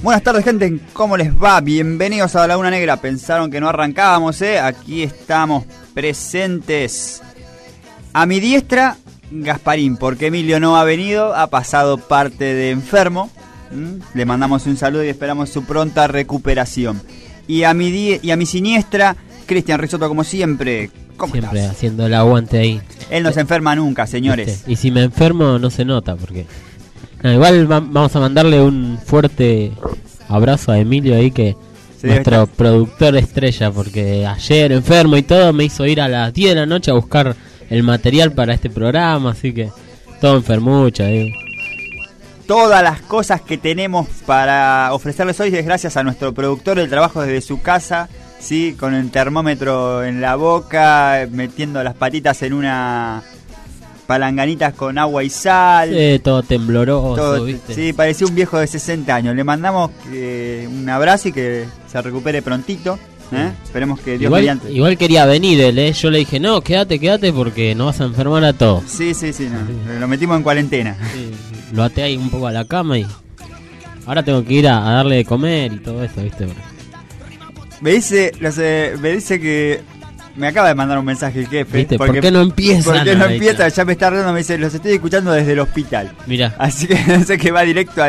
Buenas tardes, gente, ¿cómo les va? Bienvenidos a La Laguna Negra. Pensaron que no arrancábamos, Aquí estamos presentes. A mi diestra, Gasparín, porque Emilio no ha venido, ha pasado parte de enfermo. Le mandamos un saludo y esperamos su pronta recuperación. Y a mi siniestra, Cristian Risotto, como siempre. ¿Cómo siempre estás? Haciendo el aguante ahí. Él no se enferma nunca, señores. ¿Viste? Y si me enfermo no se nota, porque... No, igual vamos a mandarle un fuerte abrazo a Emilio ahí, que Sí, nuestro productor estrella, porque ayer enfermo y todo me hizo ir a las 10 de la noche a buscar el material para este programa, así que todo enfermucho ahí. Todas las cosas que tenemos para ofrecerles hoy es gracias a nuestro productor, el trabajo desde su casa, ¿sí? Con el termómetro en la boca, metiendo las patitas en una palanganitas con agua y sal. Sí, todo tembloroso, Todo, ¿viste? sí, parecía un viejo de 60 años. Le mandamos un abrazo y que se recupere prontito. Esperemos que Dios mediante. Igual quería venir él, Yo le dije, no, quédate porque nos vas a enfermar a todos. Sí, no, lo metimos en cuarentena. Sí, lo até ahí un poco a la cama y ahora tengo que ir a darle de comer y todo eso, ¿viste? Me dice que me acaba de mandar un mensaje el jefe. ¿Viste? ¿Por qué no empieza? ¿Por qué no empieza? Ya me está riendo, me dice, los estoy escuchando desde el hospital. Mira. Así que no sé, que va directo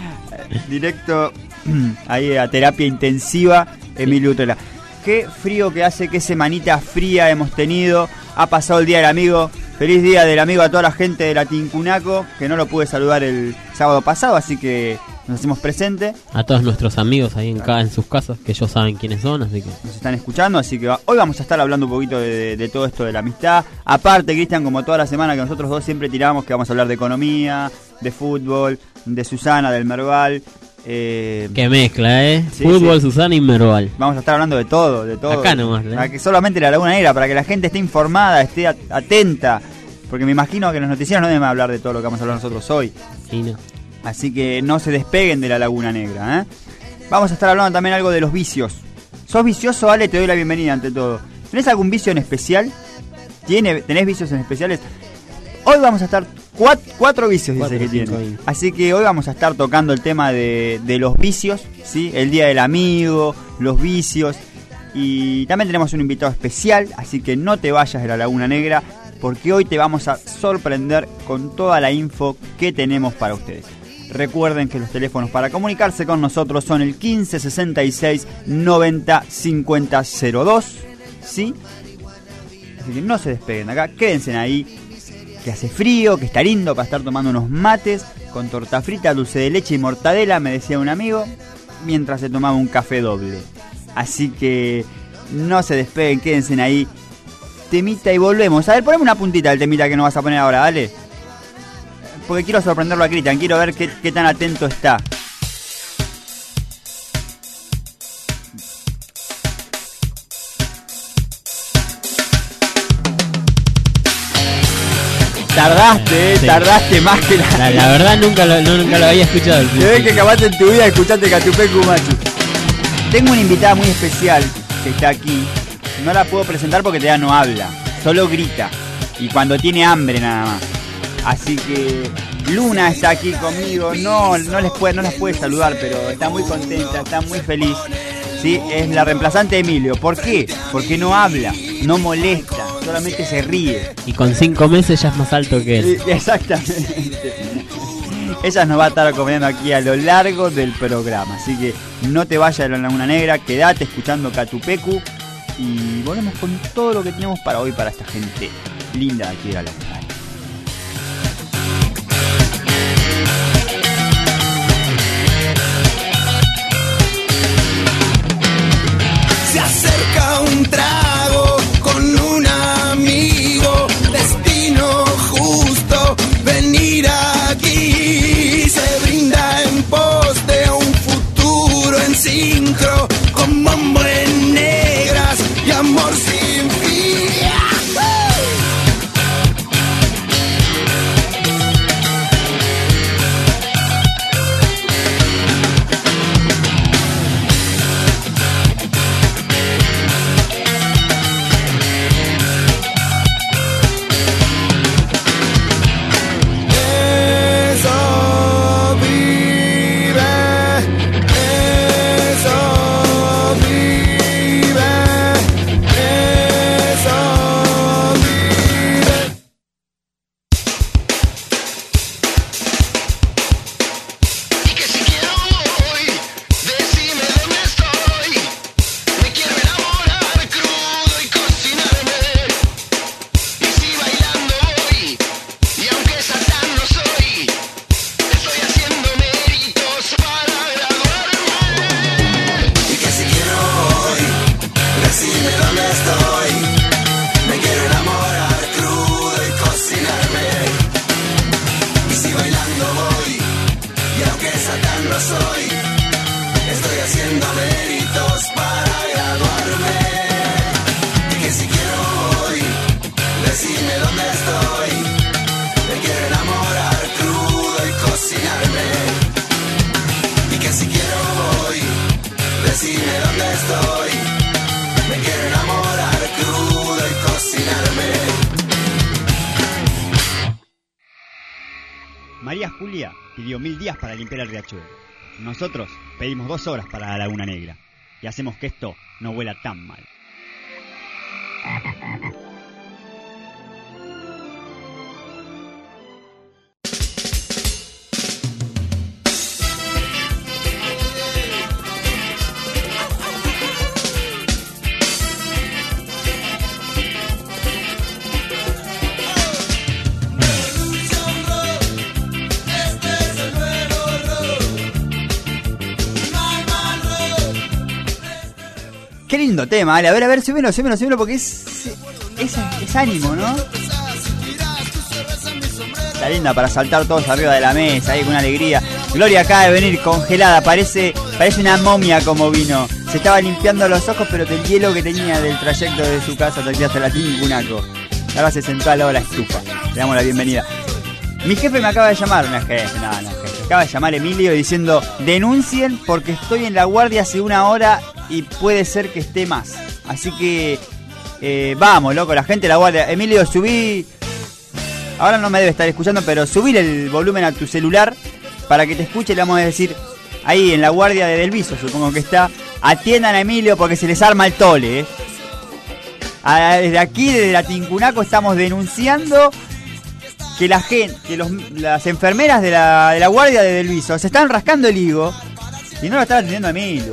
ahí a terapia intensiva, Emilio Utrela. Qué frío que hace, qué semanita fría hemos tenido. Ha pasado el Día del Amigo. Feliz Día del Amigo a toda la gente de la Tincunaco, que no lo pude saludar el sábado pasado, así que nos hacemos presente. A todos nuestros amigos ahí en sus casas, que ellos saben quiénes son, así que... Nos están escuchando, así que hoy vamos a estar hablando un poquito de todo esto de la amistad. Aparte, Cristian, como toda la semana que nosotros dos siempre tiramos, que vamos a hablar de economía, de fútbol, de Susana, del Merval. Qué mezcla, Sí, fútbol, sí. Susana y Merval. Vamos a estar hablando de todo. Acá nomás, Para que solamente la Laguna Negra, para que la gente esté informada, esté atenta. Porque me imagino que los noticieros no deben hablar de todo lo que vamos a hablar nosotros hoy. Sí, no. Así que no se despeguen de la Laguna Negra, Vamos a estar hablando también algo de los vicios. ¿Sos vicioso, Ale? Te doy la bienvenida ante todo. ¿Tenés algún vicio en especial? ¿Tenés vicios en especiales? Hoy vamos a estar... Cuatro vicios dice que tiene. Así que hoy vamos a estar tocando el tema de los vicios, ¿sí? El Día del Amigo, los vicios. Y también tenemos un invitado especial, así que no te vayas de la Laguna Negra, porque hoy te vamos a sorprender con toda la info que tenemos para ustedes. Recuerden que los teléfonos para comunicarse con nosotros son el 15 66 90 50 02, ¿sí? Así que no se despeguen de acá, quédense ahí, que hace frío, que está lindo para estar tomando unos mates con torta frita, dulce de leche y mortadela, me decía un amigo, mientras se tomaba un café doble. Así que no se despeguen, quédense ahí. Temita y volvemos. A ver, poneme una puntita del temita que nos vas a poner ahora, dale. Porque quiero sorprenderlo a Cristian, quiero ver qué tan atento está. Tardaste más que la verdad nunca lo había escuchado. Se ve que acabaste en tu vida escuchando Catupecu Machu. Tengo una invitada muy especial que está aquí. No la puedo presentar porque todavía no habla, solo grita. Y cuando tiene hambre nada más. Así que Luna está aquí conmigo. No las puede saludar, pero está muy contenta, está muy feliz. Sí, es la reemplazante de Emilio. ¿Por qué? Porque no habla, no molesta, solamente se ríe. Y con 5 meses ya es más alto que él. Exactamente. Ella nos va a estar acompañando aquí a lo largo del programa. Así que no te vayas de la Laguna Negra, quédate escuchando Catupecu. Y volvemos con todo lo que tenemos para hoy, para esta gente linda aquí de la Laguna Negra. Se acerca un trago con un amigo, destino justo, venir aquí. Se brinda en pos de un futuro en sincro, con bombo en negras y amor sin fin. estoy. Me quiero enamorar crudo y cocinarme. Y si bailando voy, y aunque Satán no soy, estoy haciendo méritos para graduarme. Y que si quiero voy, decime dónde estoy. Me quiero enamorar crudo y cocinarme. Y que si quiero voy, decime dónde estoy. Me quiero enamorar crudo y cocinarme. María Julia pidió 1000 días para limpiar el riachuelo. Nosotros pedimos 2 horas para la Laguna Negra. Y hacemos que esto no huela tan mal. Qué lindo tema, Ale. A ver, súbelo porque es ánimo, ¿no? Está linda para saltar todos arriba de la mesa, ahí con una alegría. Gloria acaba de venir congelada, parece una momia como vino. Se estaba limpiando los ojos, pero del hielo que tenía del trayecto de su casa hasta la Tincunaco. Ahora se sentó al lado de la estufa. Le damos la bienvenida. Mi jefe me acaba de llamar, no jefe. Acaba de llamar Emilio diciendo: denuncien porque estoy en la guardia hace 1 hora y puede ser que esté más. Así que vamos, loco, la gente de la guardia. Emilio, subí. Ahora no me debe estar escuchando, pero subí el volumen a tu celular para que te escuche. Le vamos a decir ahí en la guardia de Delviso, supongo que está. Atiendan a Emilio porque se les arma el tole, Desde aquí, desde la Tincunaco, estamos denunciando que la gente, las enfermeras de la guardia de Delviso se están rascando el higo y no lo están atendiendo a Emilio.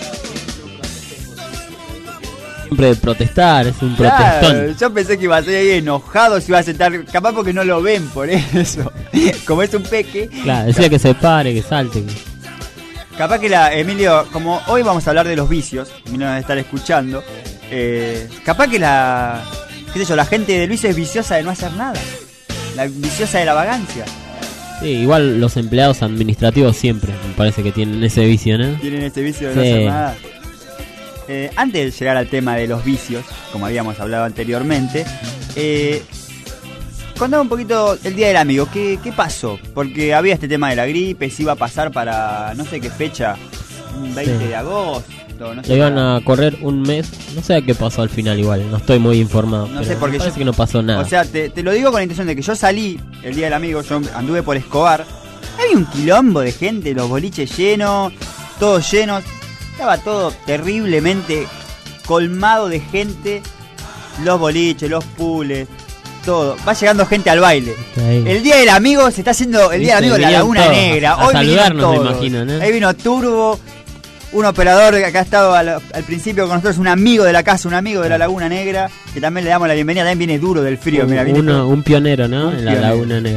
Siempre protestar, es un Claro, protestón. yo pensé que iba a ser ahí enojado, se iba a sentar, capaz porque no lo ven por eso. Como es un peque. Claro, decía que se pare, que salte. Capaz que Emilio, como hoy vamos a hablar de los vicios, Emilio nos va a estar escuchando, capaz que la gente de Delviso es viciosa de no hacer nada. La viciosa de la vagancia. Sí, igual los empleados administrativos siempre, me parece que tienen ese vicio, ¿no? Tienen ese vicio de no hacer nada. Antes de llegar al tema de los vicios, como habíamos hablado anteriormente, contame un poquito el Día del Amigo. ¿Qué pasó? Porque había este tema de la gripe, se iba a pasar para no sé qué fecha, un 20 de agosto. No sé. Le iban a correr un mes, no sé qué pasó al final igual, no estoy muy informado. No sé, porque parece que no pasó nada. O sea, te lo digo con la intención de que yo salí el Día del Amigo, yo anduve por Escobar, había un quilombo de gente, los boliches llenos, todos llenos, estaba todo terriblemente colmado de gente, los boliches, los pools, todo, va llegando gente al baile. El Día del Amigo se está haciendo el Día del Amigo en la Laguna Negra. A hoy saludarnos, me imagino, ¿no? Ahí vino Turbo, un operador que acá ha estado al principio con nosotros, un amigo de la casa, un amigo de la Laguna Negra, que también le damos la bienvenida. También viene duro del frío. Mira, un pionero, ¿no? En la Laguna Negra.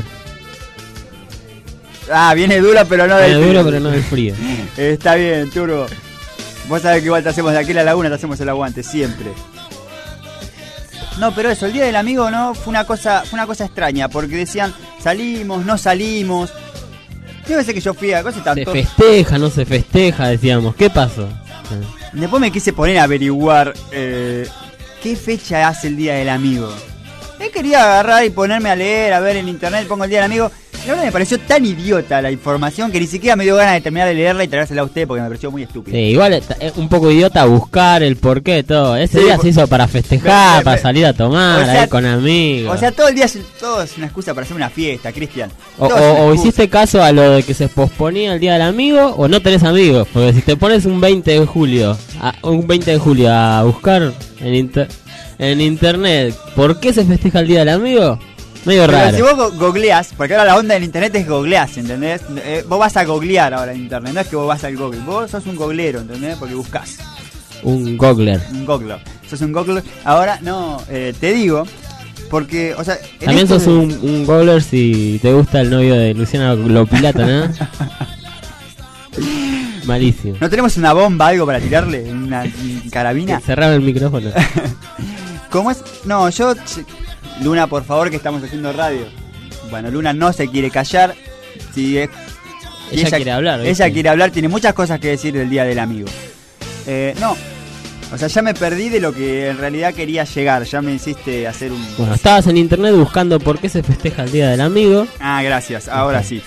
Viene duro, pero no del frío. Duro, pero no del frío. Está bien, Turbo. Vos sabés que igual te hacemos de aquí a la Laguna, te hacemos el aguante, siempre. No, pero eso, el Día del Amigo no fue una cosa extraña, porque decían, salimos, no salimos. Yo sé que yo fui a cosas tanto. Se festeja, no se festeja, decíamos. ¿Qué pasó? Después me quise poner a averiguar qué fecha hace el Día del Amigo. Quería agarrar y ponerme a leer, a ver en internet, pongo el Día del Amigo. La verdad me pareció tan idiota la información que ni siquiera me dio ganas de terminar de leerla y traérsela a usted porque me pareció muy estúpida. Sí, igual es un poco idiota buscar el porqué de todo. Ese día se hizo para festejar, para salir a tomar, o sea, ahí con amigos. O sea, todo el día todo es una excusa para hacer una fiesta, Cristian. O hiciste caso a lo de que se posponía el Día del Amigo o no tenés amigos. Porque si te pones un 20 de julio a buscar en internet por qué se festeja el Día del Amigo, medio raro. Pero si vos googleás, porque ahora la onda del internet es googleás, ¿entendés? Vos vas a googlear ahora en internet, no es que vos vas al Google, vos sos un googlero, ¿entendés? Porque buscás. Un googler. Un googler. Sos un googler. Ahora, no, te digo, porque, o sea... También sos un googler si te gusta el novio de Luciana Lopilato, ¿no? Malísimo. ¿No tenemos una bomba, algo para tirarle? ¿Una carabina? Cerrame el micrófono. ¿Cómo es? No, Luna, por favor, que estamos haciendo radio. Bueno, Luna no se quiere callar. Si es... Ella quiere hablar. ¿viste? Ella quiere hablar, tiene muchas cosas que decir del Día del Amigo. No, o sea, ya me perdí de lo que en realidad quería llegar. Ya me hiciste hacer un... Bueno, estabas en internet buscando por qué se festeja el Día del Amigo. Ah, gracias, ahora sí.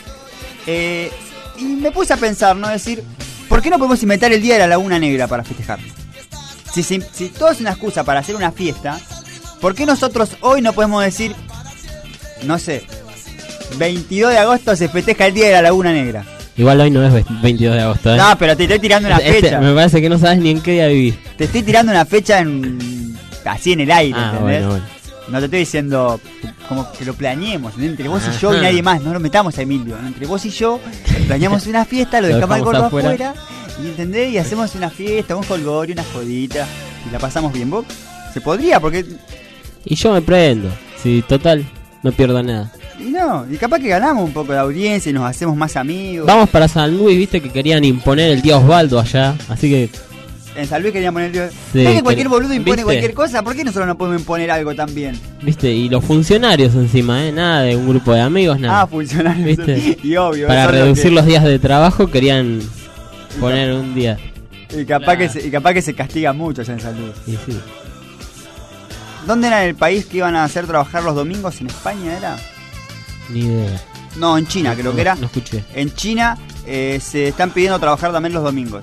Y me puse a pensar, ¿no? Decir, ¿por qué no podemos inventar el Día de la Laguna Negra para festejar? Si todo es una excusa para hacer una fiesta, ¿por qué nosotros hoy no podemos decir, no sé, 22 de agosto se festeja el Día de la Laguna Negra? Igual hoy no es 22 de agosto, ¿eh? No, pero te estoy tirando una fecha. Me parece que no sabes ni en qué día vivís. Te estoy tirando una fecha así en el aire, ¿entendés? Bueno. No te estoy diciendo como que lo planeemos, ¿entendés? Entre vos y yo y nadie más, no lo metamos a Emilio, ¿no? Entre vos y yo planeamos una fiesta, lo dejamos al gordo afuera, y ¿entendés? Y hacemos una fiesta, un jolgorio, una jodita, y la pasamos bien. ¿Vos? Se podría, porque... Y yo me prendo, si total, no pierdo nada. Y capaz que ganamos un poco de audiencia y nos hacemos más amigos. Vamos para San Luis, viste que querían imponer el día Osvaldo allá, así que... En San Luis querían poner... Sí, ¿ves que cualquier boludo impone ¿viste? Cualquier cosa? ¿Por qué nosotros no podemos imponer algo también? Viste, y los funcionarios encima, nada de un grupo de amigos, nada. Funcionarios. ¿Viste? Y obvio. Para eso es reducir los días de trabajo querían poner un día. Y capaz, que se castiga mucho allá en San Luis. Y sí. ¿Dónde era el país que iban a hacer trabajar los domingos? ¿En España era? Ni idea. No, en China creo que era. No escuché. En China se están pidiendo trabajar también los domingos.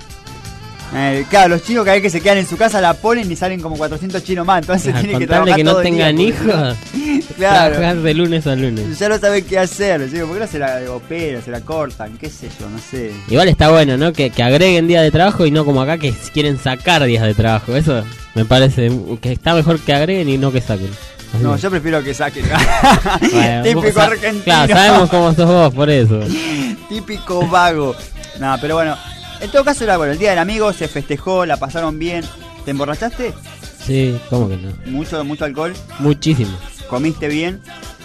Claro, los chinos cada vez que se quedan en su casa la ponen y salen como 400 chinos más. Entonces tienen que trabajar que no todo el tengan día, hijos. Claro. Trabajar de lunes a lunes. Ya no saben qué hacer. Digo, ¿por qué no se la operan, se la cortan? ¿Qué sé yo? No sé. Igual está bueno, ¿no? Que agreguen días de trabajo y no como acá que quieren sacar días de trabajo. Eso me parece que está mejor que agreguen y no que saquen. Así No, que... yo prefiero que saquen. Bueno, Típico argentino. Claro, sabemos cómo sos vos, por eso. Típico vago. No, pero bueno. En todo caso era bueno, el Día del Amigo, se festejó, la pasaron bien. ¿Te emborrachaste? Sí, ¿cómo que no? Mucho alcohol. Muchísimo. ¿Comiste bien?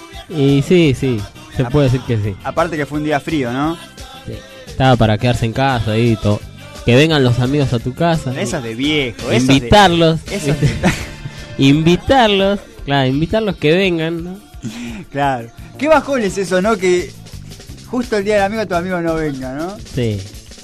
Y sí, se puede decir que sí. Aparte que fue un día frío, ¿no? Sí. Estaba para quedarse en casa y todo. Que vengan los amigos a tu casa. Eso es de viejo. Invitarlos. Eso es de... Invitarlos. Claro, invitarlos que vengan, ¿no? Claro. Qué bajón es eso, ¿no? Que justo el Día del Amigo tu amigo no venga, ¿no? Sí.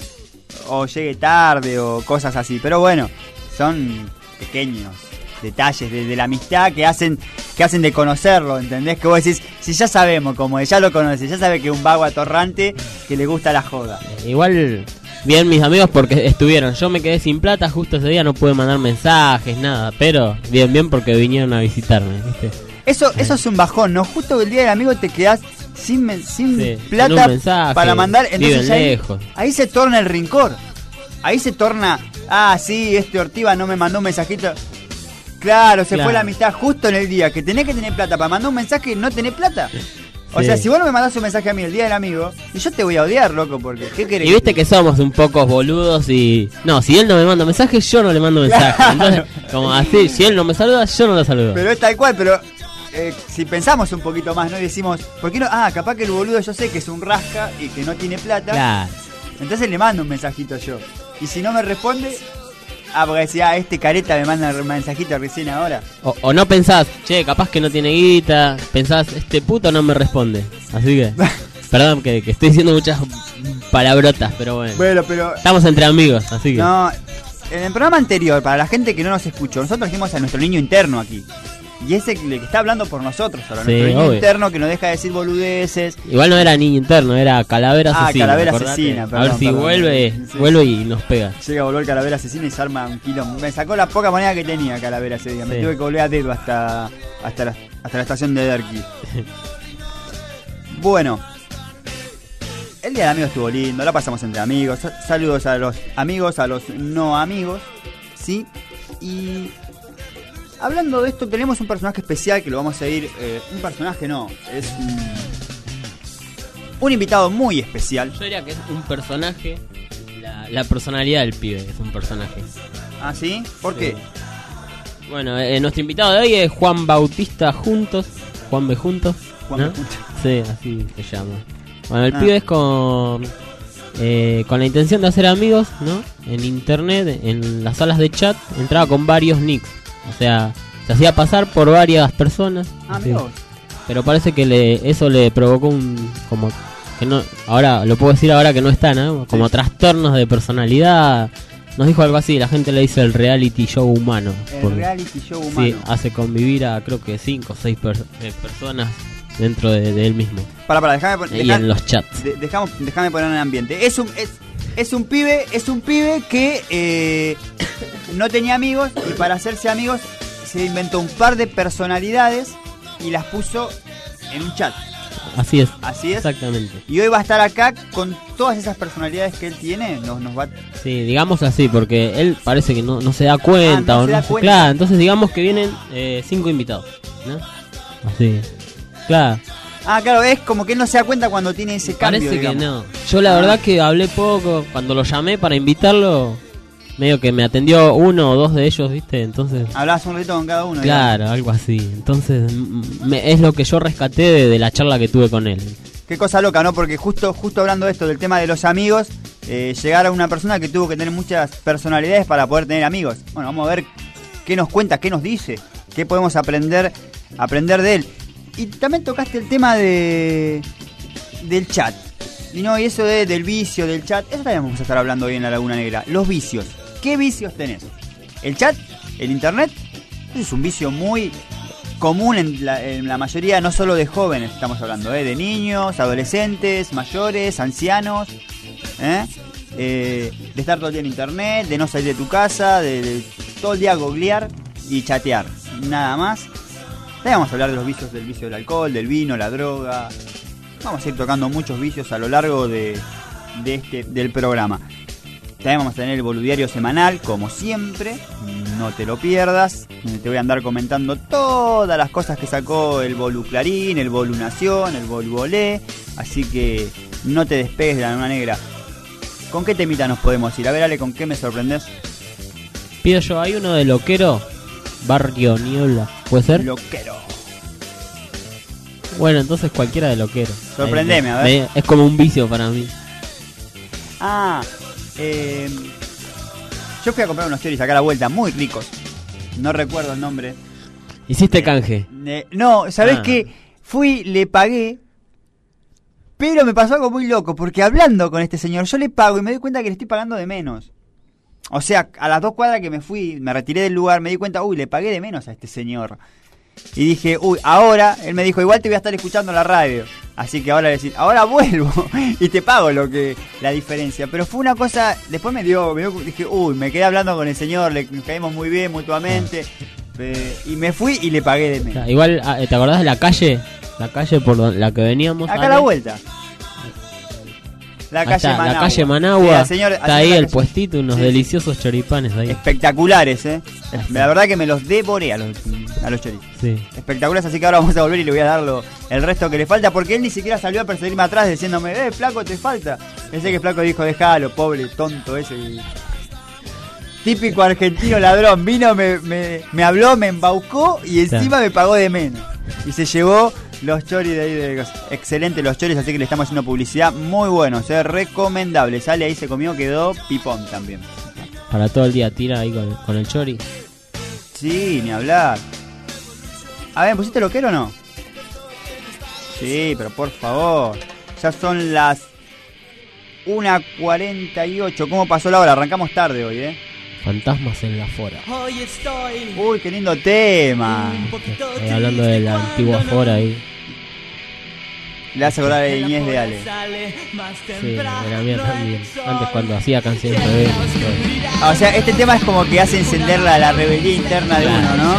O llegue tarde o cosas así. Pero bueno, son pequeños detalles de la amistad que hacen de conocerlo, ¿entendés? Que vos decís, si ya sabemos cómo es, ya lo conoces, ya sabe que es un vago atorrante que le gusta la joda. Igual, bien mis amigos porque estuvieron. Yo me quedé sin plata, justo ese día no pude mandar mensajes, nada. Pero bien porque vinieron a visitarme, ¿viste? Eso es un bajón, ¿no? Justo el Día del Amigo te quedás sin sí, plata mensaje, para mandar. Entonces lejos. Ahí se torna el rincón. Ahí se torna, sí, Ortiva no me mandó un mensajito. Claro, se fue la amistad justo en el día que tenés que tener plata para mandar un mensaje y no tenés plata. O sea, si vos no me mandás un mensaje a mí el Día del Amigo, y yo te voy a odiar, loco, porque ¿qué querés? Y viste que somos un poco boludos y... No, si él no me manda mensaje, yo no le mando mensaje. Claro. Entonces, como así, si él no me saluda, yo no lo saludo. Pero es tal cual, pero... si pensamos un poquito más, ¿no? Y decimos, ¿por qué no? Capaz que el boludo yo sé que es un rasca y que no tiene plata. Claro. Entonces le mando un mensajito yo. Y si no me responde, porque decía, este careta me manda un mensajito recién ahora. O no pensás, che, capaz que no tiene guita. Pensás, este puto no me responde. Así que, perdón que estoy diciendo muchas palabrotas, pero bueno. Bueno, pero... Estamos entre amigos, así que... No, en el programa anterior, para la gente que no nos escuchó, nosotros dijimos a nuestro niño interno aquí. Y ese el que está hablando por nosotros ahora, Sí, nuestro niño obvio. interno que nos deja de decir boludeces. Igual no era niño interno, era calavera asesina. Calavera acordate. asesina, A perdón, ver si perdón. Sí. vuelve y nos pega. Llega a volver Calavera asesina y se arma un quilombo. Me sacó la poca moneda que tenía Calavera ese día. Me Sí. tuve que volver a dedo hasta la estación de Derqui. Bueno, el Día del Amigo estuvo lindo, la pasamos entre amigos. Saludos a los amigos, a los no amigos, ¿sí? Y hablando de esto, tenemos un personaje especial que lo vamos a ir... un personaje no, es un invitado muy especial. Yo diría que es un personaje, la personalidad del pibe es un personaje. ¿Ah, sí? ¿Por qué? Bueno, nuestro invitado de hoy es Juan Bautista Juntos, Juan B. Juntos, Juan ¿no? B. Juntos. Sí, así se llama. Bueno, el pibe es con con la intención de hacer amigos, ¿no? En internet, en las salas de chat, entraba con varios nicks. O sea, se hacía pasar por varias personas. Ah, Sí. mirá vos. Pero parece que eso le provocó como que no, ahora lo puedo decir ahora que no está, ¿no? Como trastornos de personalidad. Nos dijo algo así, la gente le dice el reality show humano. El Porque, reality show humano. sí, hace convivir a creo que 5 o 6 personas dentro de él mismo. Para, déjame Y en los chats. déjame poner en el ambiente. Es un pibe que no tenía amigos y para hacerse amigos se inventó un par de personalidades y las puso en un chat. Así es. Así es. Exactamente. Y hoy va a estar acá con todas esas personalidades que él tiene. Nos va. Sí, digamos así, porque él parece que no se da cuenta. Ah, no o se no da sé. cuenta. Claro, entonces digamos que vienen 5 invitados, ¿no? Así. Claro. Ah, claro, es como que él no se da cuenta cuando tiene ese cambio. Parece que digamos. no. Yo la verdad que hablé poco. Cuando lo llamé para invitarlo, medio que me atendió 1 o 2 de ellos, ¿viste? Entonces... Hablabas un ratito con cada uno. Claro, algo así. Entonces es lo que yo rescaté de la charla que tuve con él. Qué cosa loca, ¿no? Porque justo hablando de esto, del tema de los amigos, llegar a una persona que tuvo que tener muchas personalidades para poder tener amigos. Bueno, vamos a ver qué nos cuenta, qué nos dice, qué podemos aprender de él. Y también tocaste el tema del chat. Y no, y eso del vicio del chat, eso también vamos a estar hablando hoy en La Laguna Negra. Los vicios. ¿Qué vicios tenés? ¿El chat? ¿El internet? Ese es un vicio muy común en la mayoría, no solo de jóvenes, estamos hablando, de niños, adolescentes, mayores, ancianos, de estar todo el día en internet, de no salir de tu casa, de todo el día googlear y chatear, nada más. También vamos a hablar de los vicios, del vicio del alcohol, del vino, la droga. Vamos a ir tocando muchos vicios a lo largo del programa. También vamos a tener el boludiario semanal, como siempre, no te lo pierdas. Te voy a andar comentando todas las cosas que sacó el Bolu Clarín, el Bolu Nación, el Bolu Bolé. Así que no te despegues de La Laguna Negra. ¿Con qué temita nos podemos ir? A ver, Ale, ¿con qué me sorprendes? Pido yo, hay uno de Loquero, Barrio Niebla, ¿puede ser? Loquero. Bueno, entonces cualquiera de Loquero. Sorprendeme, a ver. Es como un vicio para mí. Yo fui a comprar unos choris acá a la vuelta, muy ricos. No recuerdo el nombre. ¿Hiciste canje? No, ¿sabés qué? Fui, le pagué, pero me pasó algo muy loco, porque hablando con este señor, yo le pago y me doy cuenta que le estoy pagando de menos. O sea, a las 2 cuadras que me fui, me retiré del lugar, me di cuenta, le pagué de menos a este señor. Y dije, ahora, él me dijo, igual te voy a estar escuchando en la radio. Así que ahora ahora vuelvo y te pago la diferencia. Pero fue una cosa, después dije, me quedé hablando con el señor, nos caímos muy bien mutuamente. Y me fui y le pagué de menos. Igual, ¿te acordás de la calle? La calle por la que veníamos. Acá a la vuelta. La calle Managua. La calle Managua. Sí, está ahí el puestito, unos deliciosos choripanes ahí. Espectaculares, La verdad que me los devoré a los chorizos. Sí. Espectaculares, así que ahora vamos a volver y le voy a dar el resto que le falta, porque él ni siquiera salió a perseguirme atrás diciéndome, flaco, te falta. Pensé que flaco dijo, déjalo, pobre, tonto ese. Típico argentino ladrón, vino, me habló, me embaucó y encima me pagó de menos. Y se llevó los choris de ahí, excelente los choris, así que le estamos haciendo publicidad, muy buenos, recomendable. Sale ahí, se comió, quedó pipón también. Para todo el día tira ahí con el chori. Sí, ni hablar. A ver, ¿pusiste loquero o no? Sí, pero por favor. Ya son las 1:48. ¿Cómo pasó la hora? Arrancamos tarde hoy, Fantasmas en la Fora. Hoy estoy Uy, qué lindo tema. Hablando de la antigua Fora ahí. Le hace acordar a Inés de Ale. Sí, de la mía también. Antes cuando hacía canciones rebeldes. O sea, este tema es como que hace encender la rebeldía interna de uno, ¿no?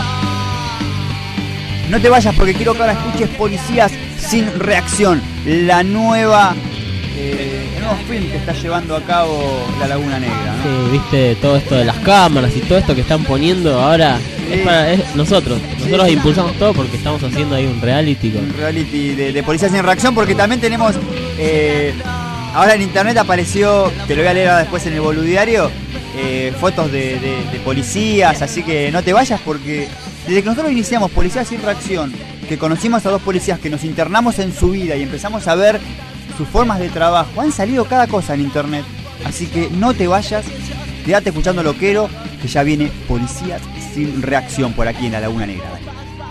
No te vayas porque quiero que ahora escuches Policías sin Reacción, el nuevo film que está llevando a cabo La Laguna Negra, ¿no? Sí, viste todo esto de las cámaras y todo esto que están poniendo ahora. Nosotros impulsamos todo porque estamos haciendo ahí un reality de Policías sin Reacción, porque también tenemos ahora en internet apareció, te lo voy a leer después en el boludiario, fotos de policías, así que no te vayas porque desde que nosotros iniciamos Policías sin Reacción, que conocimos a 2 policías, que nos internamos en su vida y empezamos a ver sus formas de trabajo. Han salido cada cosa en internet. Así que no te vayas, quédate escuchando Loquero, que ya viene Policías sin Reacción por aquí en la Laguna Negra. Dale.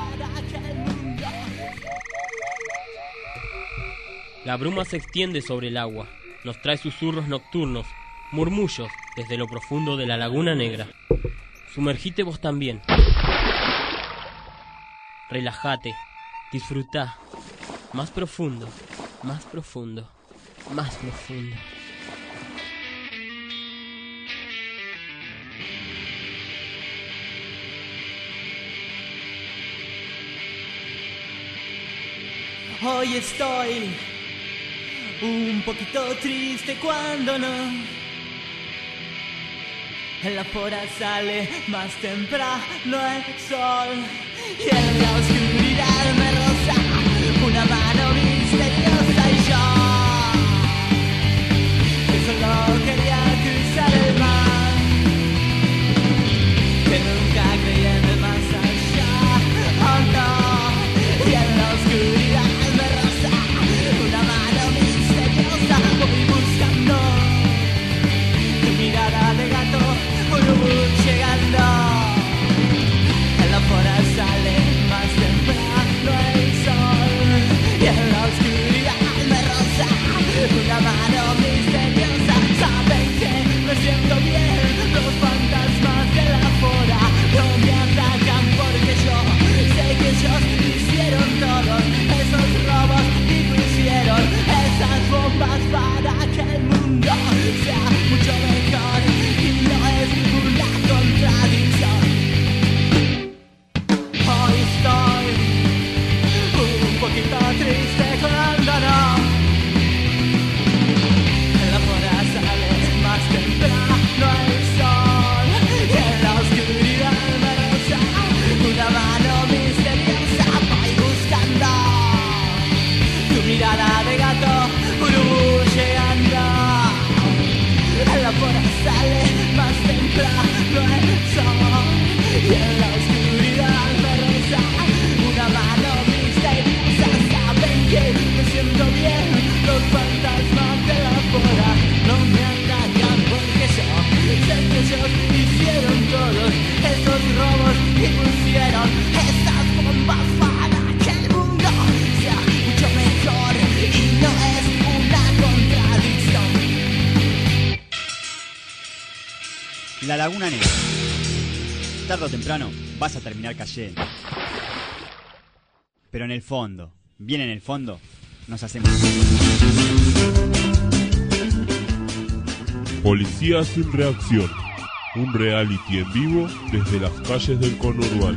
La bruma se extiende sobre el agua, nos trae susurros nocturnos, murmullos desde lo profundo de la Laguna Negra. Sumergite vos también. Relájate, disfrutá. Más profundo, más profundo, más profundo. Hoy estoy un poquito triste cuando no. En la fora sale más temprano el sol y en la oscuridad me roza una mano misteriosa y yo que solo quería cruzar el mar, que nunca creí en el más allá, oh no, y en la oscuridad me roza una mano misteriosa, voy buscando tu mirada de gato, voy llegando, en la fora sale más temprano el sol y en la oscuridad me roza una mano misteriosa. Saben que me siento bien, los fantasmas de la fora no me atacan porque yo sé que ellos hicieron todos esos robos y pusieron esas bombas para que el mundo sea mucho mejor y no es una contradicción. Hoy estoy un poquito triste cuando no. En la fora sale más temprano el sol y en la oscuridad me roza una mano misteriosa. Voy buscando tu mirada de gato, llegando. En la fora sale más temprano el sol y en la oscuridad me roza una mano misteriosa. Saben que me siento bien, los fantasmas de la fora no me atacan porque yo sé que ellos hicieron todos esos robos y pusieron esas bombas para que el mundo sea mucho mejor y no es una contradicción. La Laguna Negra. Tarde o temprano vas a terminar cayendo. Pero en el fondo, bien en el fondo, nos hacemos. Policía sin Reacción, un reality en vivo desde las calles del conurbano.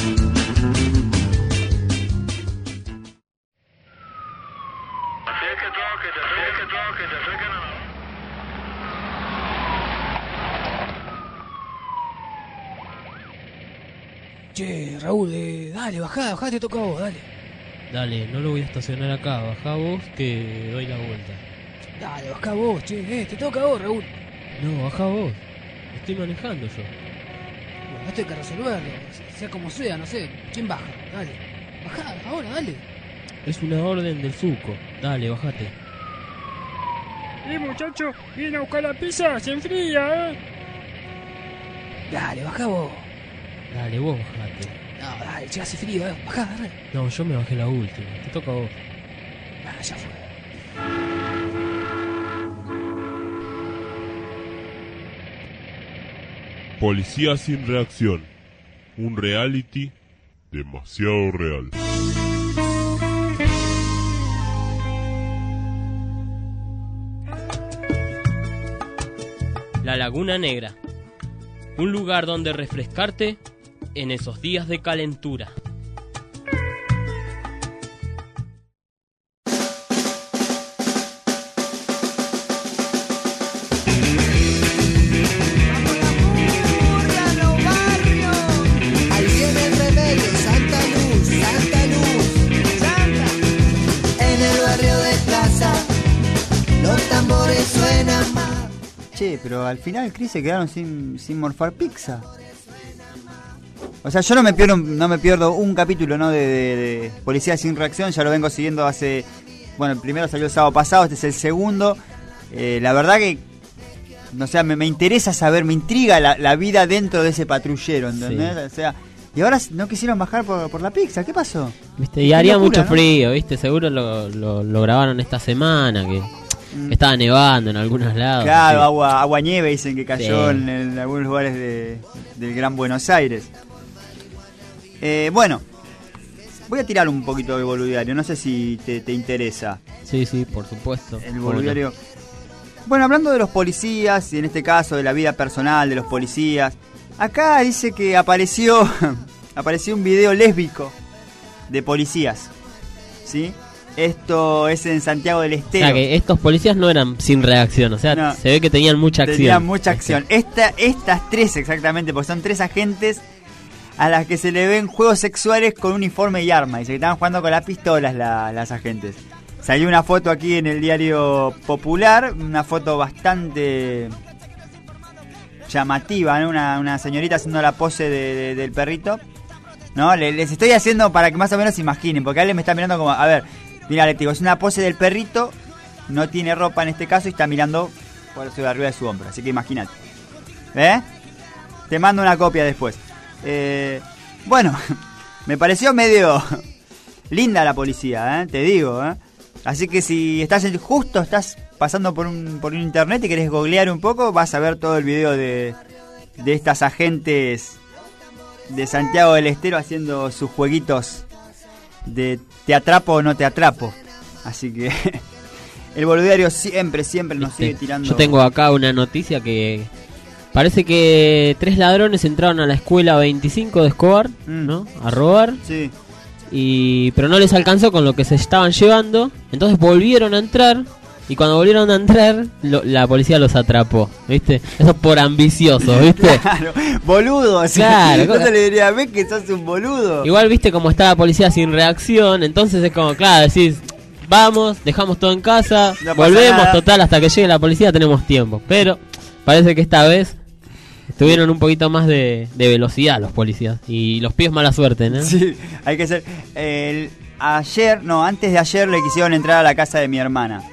Che, Raúl, dale, bajá, te toca a vos, dale. Dale, no lo voy a estacionar acá, bajá vos que doy la vuelta. Dale, bajá vos, che, te toca a vos, Raúl. No, bajá vos, estoy manejando yo. Bueno, esto hay que resolverlo, sea como sea, no sé. ¿Quién baja? Dale. Bajá, ahora, dale. Es una orden del suco, dale, bajate. Muchacho, viene a buscar la pizza, se enfría, Dale, bajá vos. Dale, vos bajate. No, dale, che, hace frío, bajá, dale. No, yo me bajé la última, te toca a vos. Ya fue. Policía sin Reacción, un reality demasiado real. La Laguna Negra, un lugar donde refrescarte en esos días de calentura. Pero al final, Chris, se quedaron sin morfar pizza. O sea, yo no me pierdo un capítulo, ¿no? de Policía sin Reacción. Ya lo vengo siguiendo hace Bueno, el primero salió el sábado pasado, este es el segundo. La verdad que, no sé, me interesa saber, me intriga la vida dentro de ese patrullero, ¿entendés? Sí. O sea, y ahora no quisieron bajar por la pizza, ¿qué pasó? ¿Viste? Y haría locura, mucho ¿no? frío, ¿viste? Seguro lo grabaron esta semana, que estaba nevando en algunos lados. Claro, así. agua nieve dicen que cayó Sí. en algunos lugares del Gran Buenos Aires. Bueno, voy a tirar un poquito del boludiario, no sé si te interesa Sí, por supuesto. el boludiario. Bueno, hablando de los policías, y en este caso de la vida personal de los policías, acá dice que apareció un video lésbico de policías, ¿sí? Esto es en Santiago del O Estero. sea que estos policías no eran sin reacción, o sea, No. se ve que tenían mucha acción. Tenían mucha acción. Estas tres exactamente, porque son tres agentes a las que se le ven juegos sexuales con uniforme y arma. Dice que estaban jugando con las pistolas las agentes. Salió una foto aquí en el diario Popular, una foto bastante llamativa, ¿no? Una señorita haciendo la pose del perrito. No, les estoy haciendo para que más o menos se imaginen, porque alguien me está mirando como, a ver, mira, le digo, es una pose del perrito, no tiene ropa en este caso y está mirando por sobre arriba de su hombro, así que imagínate. Te mando una copia después. Bueno, me pareció medio linda la policía, te digo, Así que si estás pasando por un internet y querés googlear un poco, vas a ver todo el video de estas agentes de Santiago del Estero haciendo sus jueguitos de te atrapo o no te atrapo. Así que el boludiario siempre nos sigue tirando. Yo tengo acá una noticia que parece que 3 ladrones entraron a la escuela 25 de Escobar, ¿no? A robar. Sí. Pero no les alcanzó con lo que se estaban llevando, entonces volvieron a entrar. Y cuando volvieron a entrar, la policía los atrapó, ¿viste? Eso por ambicioso, ¿viste? Claro, boludo. Claro, no te le diría, ves que sos un boludo. Igual, ¿viste cómo está la policía sin reacción? Entonces es como, claro, decís, vamos, dejamos todo en casa, No pasa volvemos, nada. total, hasta que llegue la policía tenemos tiempo. Pero parece que esta vez tuvieron un poquito más de velocidad los policías. Y los pies mala suerte, ¿no? Sí, hay que ser. Antes de ayer le quisieron entrar a la casa de mi hermana.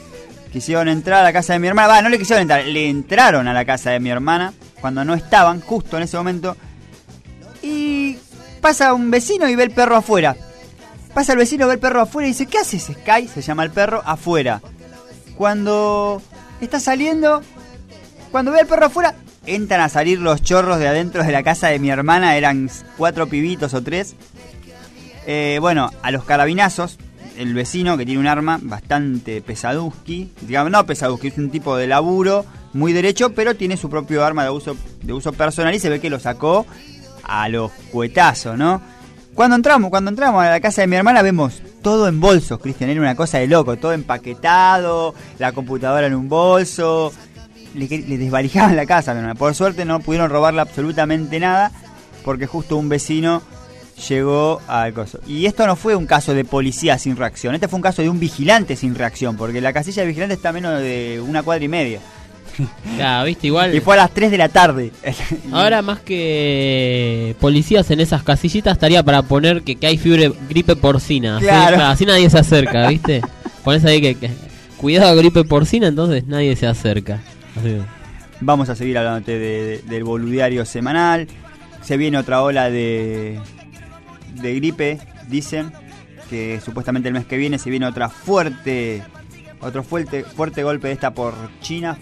No le quisieron entrar, le entraron a la casa de mi hermana cuando no estaban, justo en ese momento. Y pasa un vecino y ve el perro afuera. Pasa el vecino, ve el perro afuera y dice, ¿qué haces, Sky? Se llama el perro, afuera. Cuando está saliendo, cuando ve el perro afuera, entran a salir los chorros de adentro de la casa de mi hermana. Eran 4 pibitos o 3. Bueno, a los carabinazos. El vecino, que tiene un arma bastante pesaduski, digamos, no pesaduski, es un tipo de laburo muy derecho, pero tiene su propio arma de uso personal y se ve que lo sacó a los cuetazos, ¿no? Cuando entramos a la casa de mi hermana vemos todo en bolsos, Cristian, era una cosa de loco, todo empaquetado, la computadora en un bolso, le desvalijaban la casa a mi hermana. Por suerte no pudieron robarle absolutamente nada, porque justo un vecino llegó al coso. Y esto no fue un caso de policía sin reacción, este fue un caso de un vigilante sin reacción, porque la casilla de vigilante está a menos de 1,5 cuadras. Ya, viste, igual. Y fue a las 3 de la tarde. Ahora más que policías en esas casillitas estaría para poner que hay gripe porcina. Claro. Así nadie se acerca, ¿viste? Pones ahí que cuidado, gripe porcina, entonces nadie se acerca. Así. Vamos a seguir hablando del boludiario semanal. Se viene otra ola de gripe, dicen que supuestamente el mes que viene se viene otro fuerte golpe de esta porcina,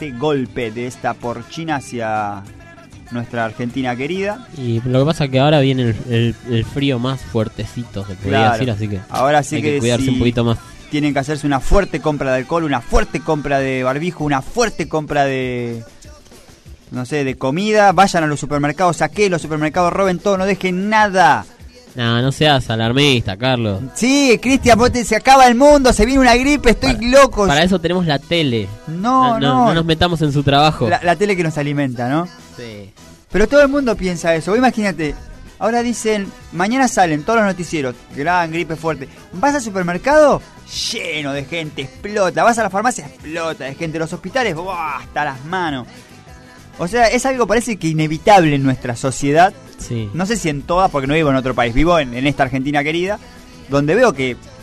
hacia nuestra Argentina querida. Y lo que pasa es que ahora viene el frío más fuertecito, se podría decir, así que ahora sí hay que cuidarse un poquito más. Tienen que hacerse una fuerte compra de alcohol, una fuerte compra de barbijo, una fuerte compra de, no sé, de comida. Vayan a los supermercados, saquen los supermercados, roben todo, no dejen nada. No seas alarmista, Carlos. Sí, Cristian, se acaba el mundo, se viene una gripe, estoy loco. Para eso tenemos la tele. No nos metamos en su trabajo. La tele que nos alimenta, ¿no? Sí. Pero todo el mundo piensa eso. Vos imagínate, ahora dicen, mañana salen todos los noticieros, gran gripe fuerte. Vas al supermercado, lleno de gente, explota. Vas a la farmacia, explota de gente. Los hospitales, ¡buah!, hasta las manos. O sea, es algo parece que inevitable en nuestra sociedad. Sí. No sé si en todas, porque no vivo en otro país, vivo en esta Argentina querida, donde veo que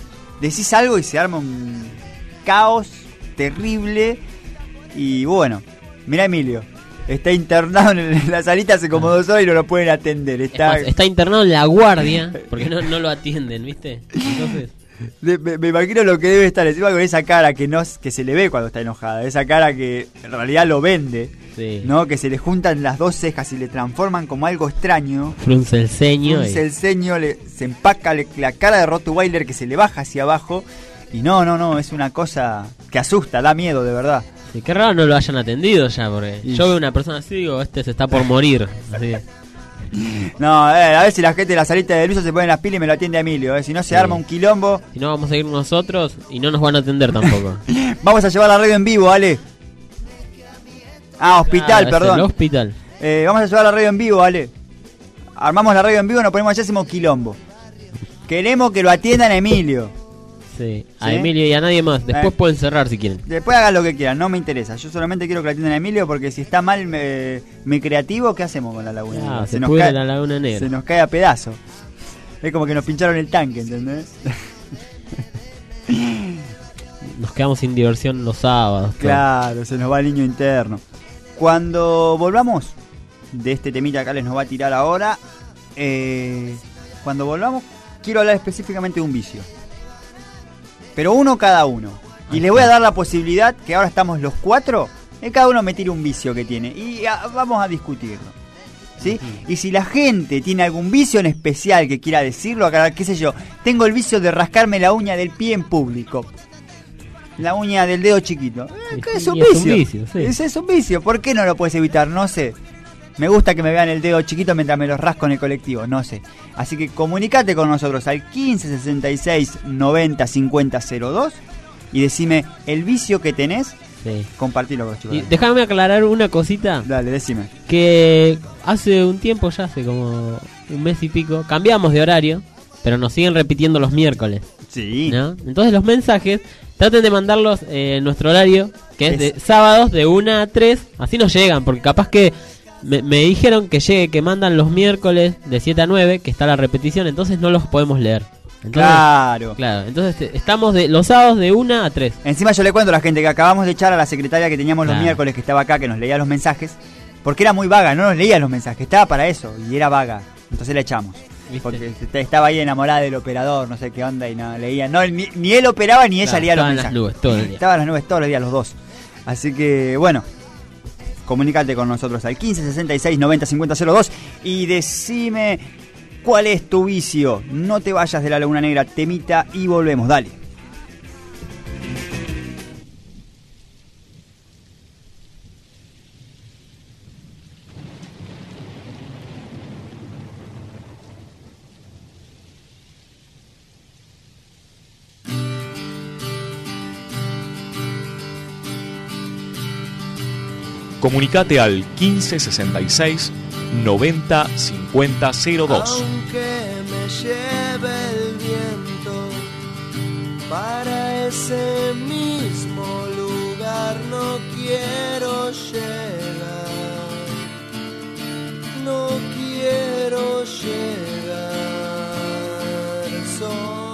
decís algo y se arma un caos terrible. Y bueno, mirá Emilio, está internado en la salita hace como 2 horas y no lo pueden atender. Está internado en la guardia porque no lo atienden, ¿viste? Entonces... Me imagino lo que debe estar encima con esa cara que se le ve cuando está enojada, esa cara que en realidad lo vende, sí. ¿no? Que se le juntan las 2 cejas y le transforman como algo extraño. Frunce el ceño. El ceño, se empaca la cara de Rottweiler que se le baja hacia abajo. Y no, es una cosa que asusta, da miedo de verdad. Sí, qué raro no lo hayan atendido ya, porque yo veo una persona así y digo, se está por morir. Así. No, a ver si la gente de la salita de Luso se pone las pilas y me lo atiende Emilio, si no se arma un quilombo. Si no, vamos a ir nosotros y no nos van a atender tampoco. Vamos a llevar la radio en vivo, Ale. Hospital, perdón. El hospital. Vamos a llevar la radio en vivo, Ale. Armamos la radio en vivo, nos ponemos allá, hacemos quilombo. Queremos que lo atiendan a Emilio. Sí, a Emilio y a nadie más. Después pueden cerrar si quieren. Después hagan lo que quieran, no me interesa. Yo solamente quiero que lo atiendan a Emilio, porque si está mal mi creativo, ¿qué hacemos con la Laguna Negra? Se pudre la Laguna Negra. Se nos cae a pedazos. Es como que nos pincharon el tanque, ¿entendés? Nos quedamos sin diversión los sábados. Claro, se nos va el niño interno. Cuando volvamos de este temita acá les nos va a tirar ahora, cuando volvamos quiero hablar específicamente de un vicio. Pero uno cada uno. Y les voy a dar la posibilidad, que ahora estamos los 4, que cada uno me tire un vicio que tiene. Y vamos a discutirlo. ¿Sí? Y si la gente tiene algún vicio en especial que quiera decirlo, acá, qué sé yo, tengo el vicio de rascarme la uña del pie en público. La uña del dedo chiquito. Es un vicio. Sí. Es un vicio. ¿Por qué no lo puedes evitar? No sé. Me gusta que me vean el dedo chiquito mientras me lo rasco en el colectivo, no sé. Así que comunicate con nosotros al 15 66 90 50 02 y decime el vicio que tenés. Sí. Compartilo con los chicos. Y déjame aclarar una cosita. Dale, decime. Que hace un tiempo, ya hace como un mes y pico, cambiamos de horario, pero nos siguen repitiendo los miércoles. Sí. ¿No? Entonces los mensajes traten de mandarlos en nuestro horario, que es de sábados de 1 a 3, así nos llegan, porque capaz que me dijeron que mandan los miércoles de 7 a 9, que está la repetición, entonces no los podemos leer. Entonces, claro, entonces estamos de los sábados de 1 a 3. Encima yo le cuento a la gente que acabamos de echar a la secretaria que teníamos los miércoles, que estaba acá, que nos leía los mensajes, porque era muy vaga, no nos leía los mensajes, estaba para eso, y era vaga, entonces la echamos. ¿Viste? Porque estaba ahí enamorada del operador, no sé qué onda, y no leía, no, ni él operaba ni ella leía los mensajes. Estaban las nubes todo el día. Estaban las nubes todos los días, los dos. Así que, bueno, comunícate con nosotros al 15 66 90 50 02 y decime cuál es tu vicio. No te vayas de la Laguna Negra, temita y volvemos, dale. Comunicate al 1566 90 50 02. Aunque me lleve el viento para ese mismo lugar, no quiero llegar, no quiero llegar solo.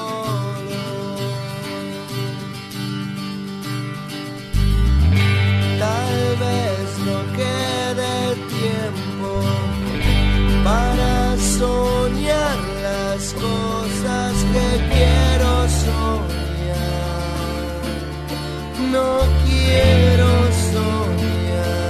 Tal vez no quede tiempo para soñar las cosas que quiero soñar. No quiero soñar.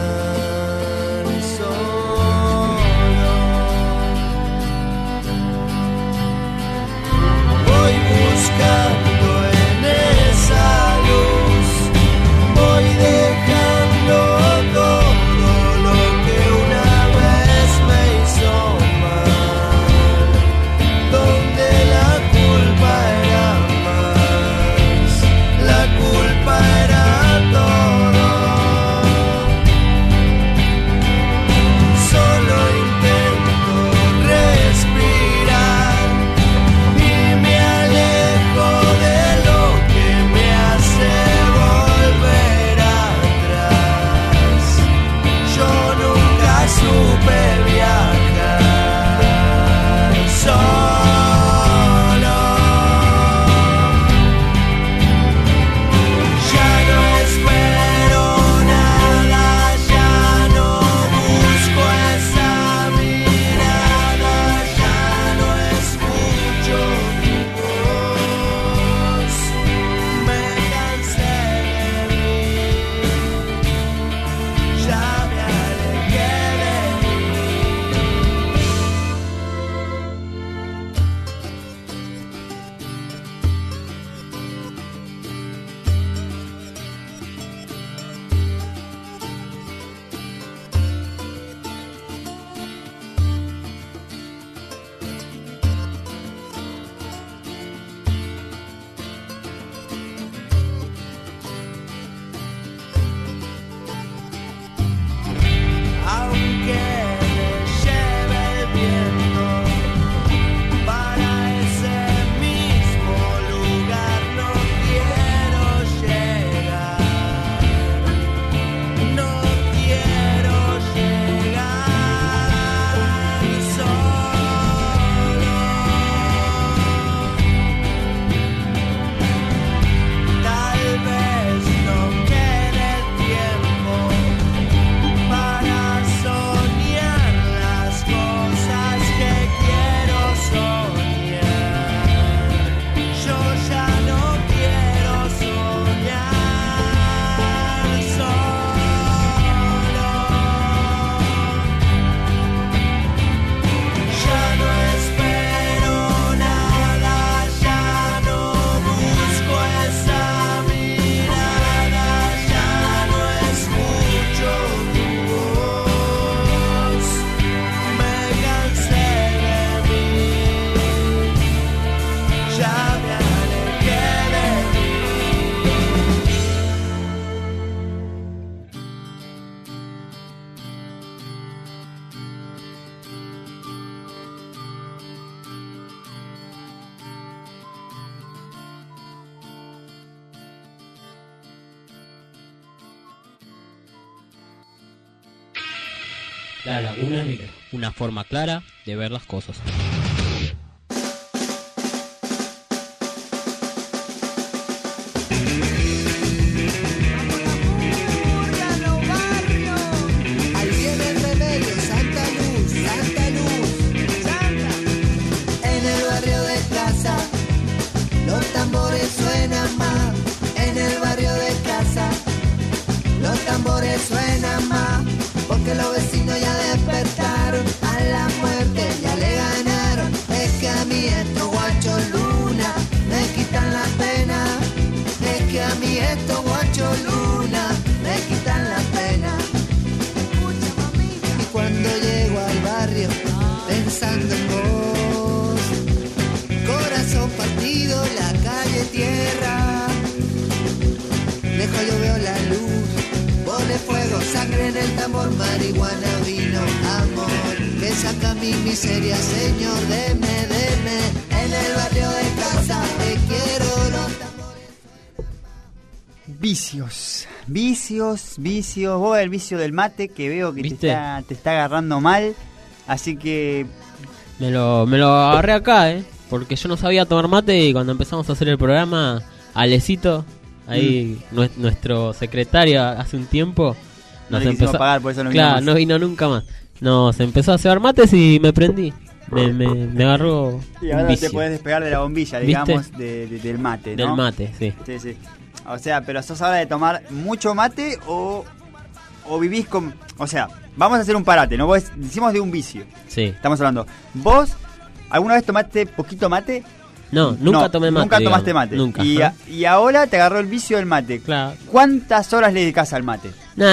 La laguna negra, una forma clara de ver las cosas. Ahí viene el remedio, Santa Luz, Santa Luz, Santa. En el barrio de casa, los tambores suenan más. En el barrio de casa, los tambores suenan más. Porque los vecinos ya despertaron, a la muerte ya le ganaron. Es que a mí estos guachos luna me quitan la pena. Es que a mí estos guachos luna me quitan la pena. Y cuando llego al barrio pensando en vos, corazón partido, la calle tierra, lejos yo veo la luz, pone fuego, sangre en el tambor, marihuana, vino, amor, que saca mi miseria, señor, deme, en el barrio de casa te quiero los tambores. Vicios. Vos el vicio del mate que veo que te ¿Viste? está agarrando mal. Así que Me lo agarré acá, porque yo no sabía tomar mate y cuando empezamos a hacer el programa, Alecito, ahí nuestro secretario hace un tiempo, no le quisimos pagar, por eso no vino claro, más. no vino nunca más. Nos empezó a cebar mates y me prendí. Me agarró Y un ahora no vicio. te puedes despegar de la bombilla, ¿Viste? digamos, del mate, ¿no? Del mate, sí. Sí. O sea, pero sos ahora de tomar mucho mate o vivís con... O sea, vamos a hacer un parate, ¿no? Vos decimos de un vicio. Sí. Estamos hablando. ¿Vos alguna vez tomaste poquito mate? No, nunca tomé mate. Nunca tomaste digamos. mate. Nunca. Y ahora te agarró el vicio del mate. Claro. ¿Cuántas horas le dedicas al mate?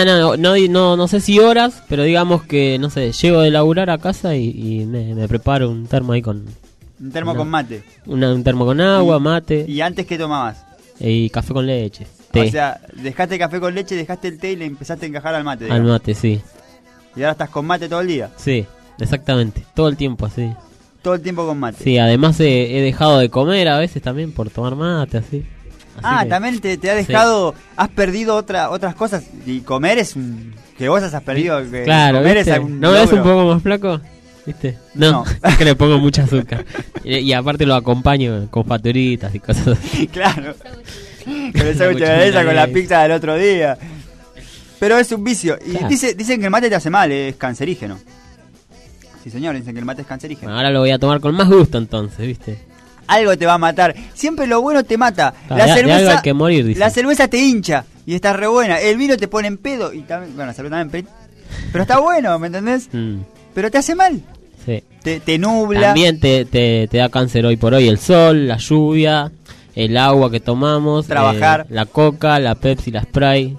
No sé si horas, pero digamos que, no sé, llego de laburar a casa y me preparo un termo ahí con... Un termo con mate. Un termo con agua, mate ¿Y antes qué tomabas? y café con leche. Té. O sea, dejaste el café con leche, dejaste el té y le empezaste a encajar al mate. Al digamos. mate, sí. Y ahora estás con mate todo el día. Sí, exactamente. Todo el tiempo así. Todo el tiempo con mate. Sí, además he dejado de comer a veces también por tomar mate, así. Así que- También te ha dejado, has perdido otras cosas. Y comer es un... Que vos has perdido. Que Claro, comer ¿viste? es un ¿No me ves logro. un poco más flaco? ¿Viste? No, es que le pongo mucha azúcar. Y aparte lo acompaño con faturitas y cosas así. Claro. Con el sándwich de milanesa, con la pizza del otro día. Pero es un vicio. Y Claro. dicen que el mate te hace mal, es cancerígeno. Sí, señor, dicen que el mate es cancerígeno. Bueno, ahora lo voy a tomar con más gusto entonces, ¿viste? Algo te va a matar. Siempre lo bueno te mata. Claro, de algo hay que morir, dicen. La cerveza te hincha y está re buena. El vino te pone en pedo y también, bueno, la cerveza también, pero está bueno, ¿me entendés? Pero te hace mal. Sí. Te nubla. También te da cáncer hoy por hoy el sol, la lluvia, el agua que tomamos, Trabajar. la coca, la Pepsi, la Sprite,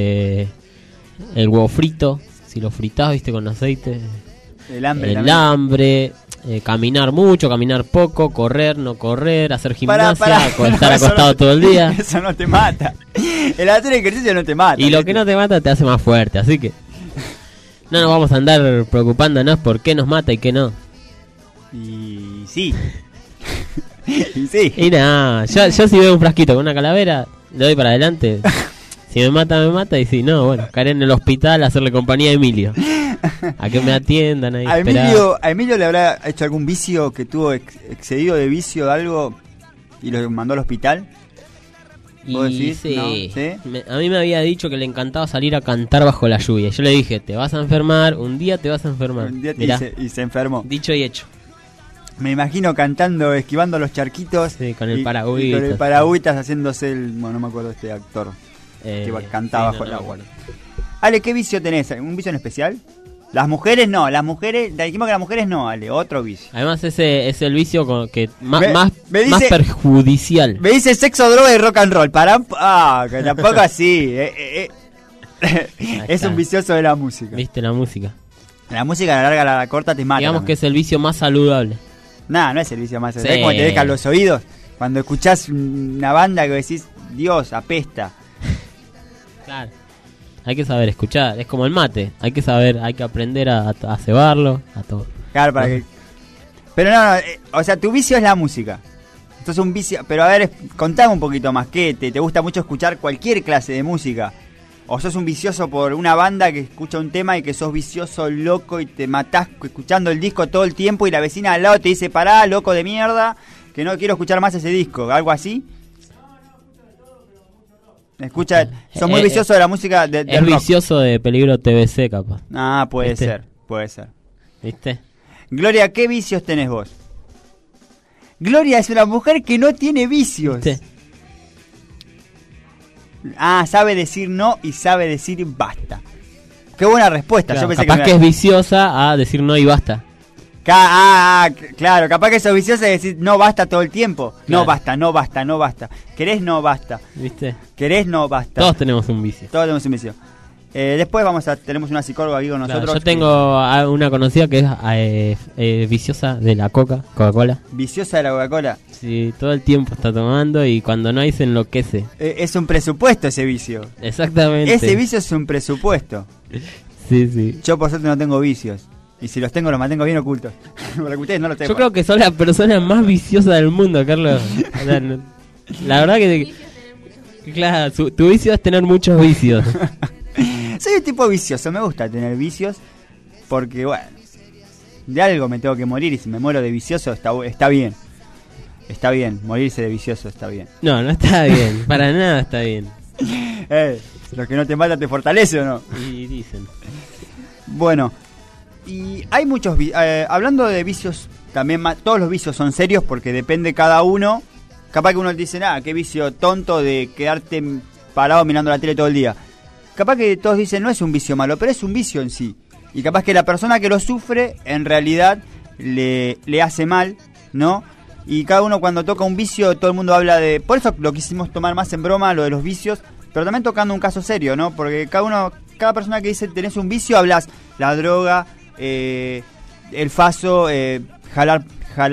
el huevo frito, si lo fritás, viste, con aceite, El hambre. el también. hambre, caminar mucho, caminar poco, correr, no correr, hacer Pará, gimnasia, estar No, eso acostado no- todo el día. Eso no te mata. El hacer ejercicio no te mata. Y lo que no te mata te hace más fuerte, así que no nos vamos a andar preocupándonos por qué nos mata y qué no. Y sí. Y sí. Y nada, yo si veo un frasquito con una calavera, le doy para adelante. Si me mata, y si no, bueno, caeré en el hospital a hacerle compañía a Emilio. A que me atiendan ahí. A esperar. Emilio le habrá hecho algún vicio que tuvo excedido de vicio de algo y lo mandó al hospital. ¿Vos Y decís? sí, ¿No? ¿Sí? A mí me había dicho que le encantaba salir a cantar bajo la lluvia. Yo le dije, te vas a enfermar, un día te vas a enfermar. Un día Mirá, y se enfermó. dicho y hecho. Me imagino cantando, esquivando los charquitos. Sí, con el y paragüitas. con el paragüitas haciéndose el... Bueno, no me acuerdo de este actor que cantaba sí, bajo no, el no, agua. bueno. Ale, ¿qué vicio tenés? ¿Un vicio en especial? Las mujeres no, dijimos que las mujeres no, Ale, otro vicio. Además ese es el vicio que más me dice- más perjudicial. Me dice sexo, droga y rock and roll. Que tampoco así. Es está. un vicioso de la música. Viste la música. La música a la larga, a la corta te mata. Digamos que también. es el vicio más saludable. Nah, no es el vicio más. Sí. ¿Sabés cómo te dejan los oídos? Cuando escuchás una banda que decís, Dios, apesta. Claro. Hay que saber escuchar, es como el mate, hay que saber, hay que aprender a cebarlo, a todo. Claro, para que... Pero no, o sea, tu vicio es la música. Esto es un vicio, pero a ver, contame un poquito más. ¿Qué? ¿Te gusta mucho escuchar cualquier clase de música? O sos un vicioso por una banda que escucha un tema y que sos vicioso, loco, y te matás escuchando el disco todo el tiempo y la vecina al lado te dice, pará, loco de mierda, que no quiero escuchar más ese disco. ¿Algo así? Escucha, sos muy vicioso de la música de es rock. vicioso de Peligro TBC, capaz. Ah, puede ¿Viste? ser, puede ser. ¿Viste? Gloria, ¿qué vicios tenés vos? Gloria es una mujer que no tiene vicios. ¿Viste? Ah, sabe decir no y sabe decir basta. Qué buena respuesta. Claro, Yo pensé capaz que es viciosa a decir no y basta. Claro, capaz que sos viciosa y decir no basta todo el tiempo. Claro. No basta, no basta, no basta. ¿Querés? No basta. ¿Viste? ¿Querés? No basta. Todos tenemos un vicio. Todos tenemos un vicio. Después tenemos una psicóloga aquí con Claro, nosotros. yo tengo a una conocida que es viciosa de la Coca-Cola. Viciosa de la Coca-Cola. Sí, todo el tiempo está tomando y cuando no hay se enloquece. Es un presupuesto ese vicio. Exactamente. Ese vicio es un presupuesto. Sí, sí. Yo por suerte no tengo vicios. Y si los tengo los mantengo bien ocultos. Para que ustedes no los tengan. Yo creo que son la persona más viciosa del mundo, Carlos. O sea, la verdad que... Claro, tu vicio es tener muchos vicios. Soy un tipo vicioso, me gusta tener vicios. Porque, bueno, de algo me tengo que morir. Y si me muero de vicioso, está bien. Está bien, morirse de vicioso está bien. No está bien. Para nada está bien. Lo que no te mata te fortalece, ¿o no? Y dicen. Bueno, y hay muchos hablando de vicios, también todos los vicios son serios porque depende cada uno. Capaz que uno dice, qué vicio tonto de quedarte parado mirando la tele todo el día. Capaz que todos dicen, no es un vicio malo, pero es un vicio en sí. Y capaz que la persona que lo sufre, en realidad, le hace mal, ¿no? Y cada uno cuando toca un vicio, todo el mundo habla de... Por eso lo quisimos tomar más en broma, lo de los vicios, pero también tocando un caso serio, ¿no? Porque cada persona que dice tenés un vicio, hablas la droga, el faso, jalar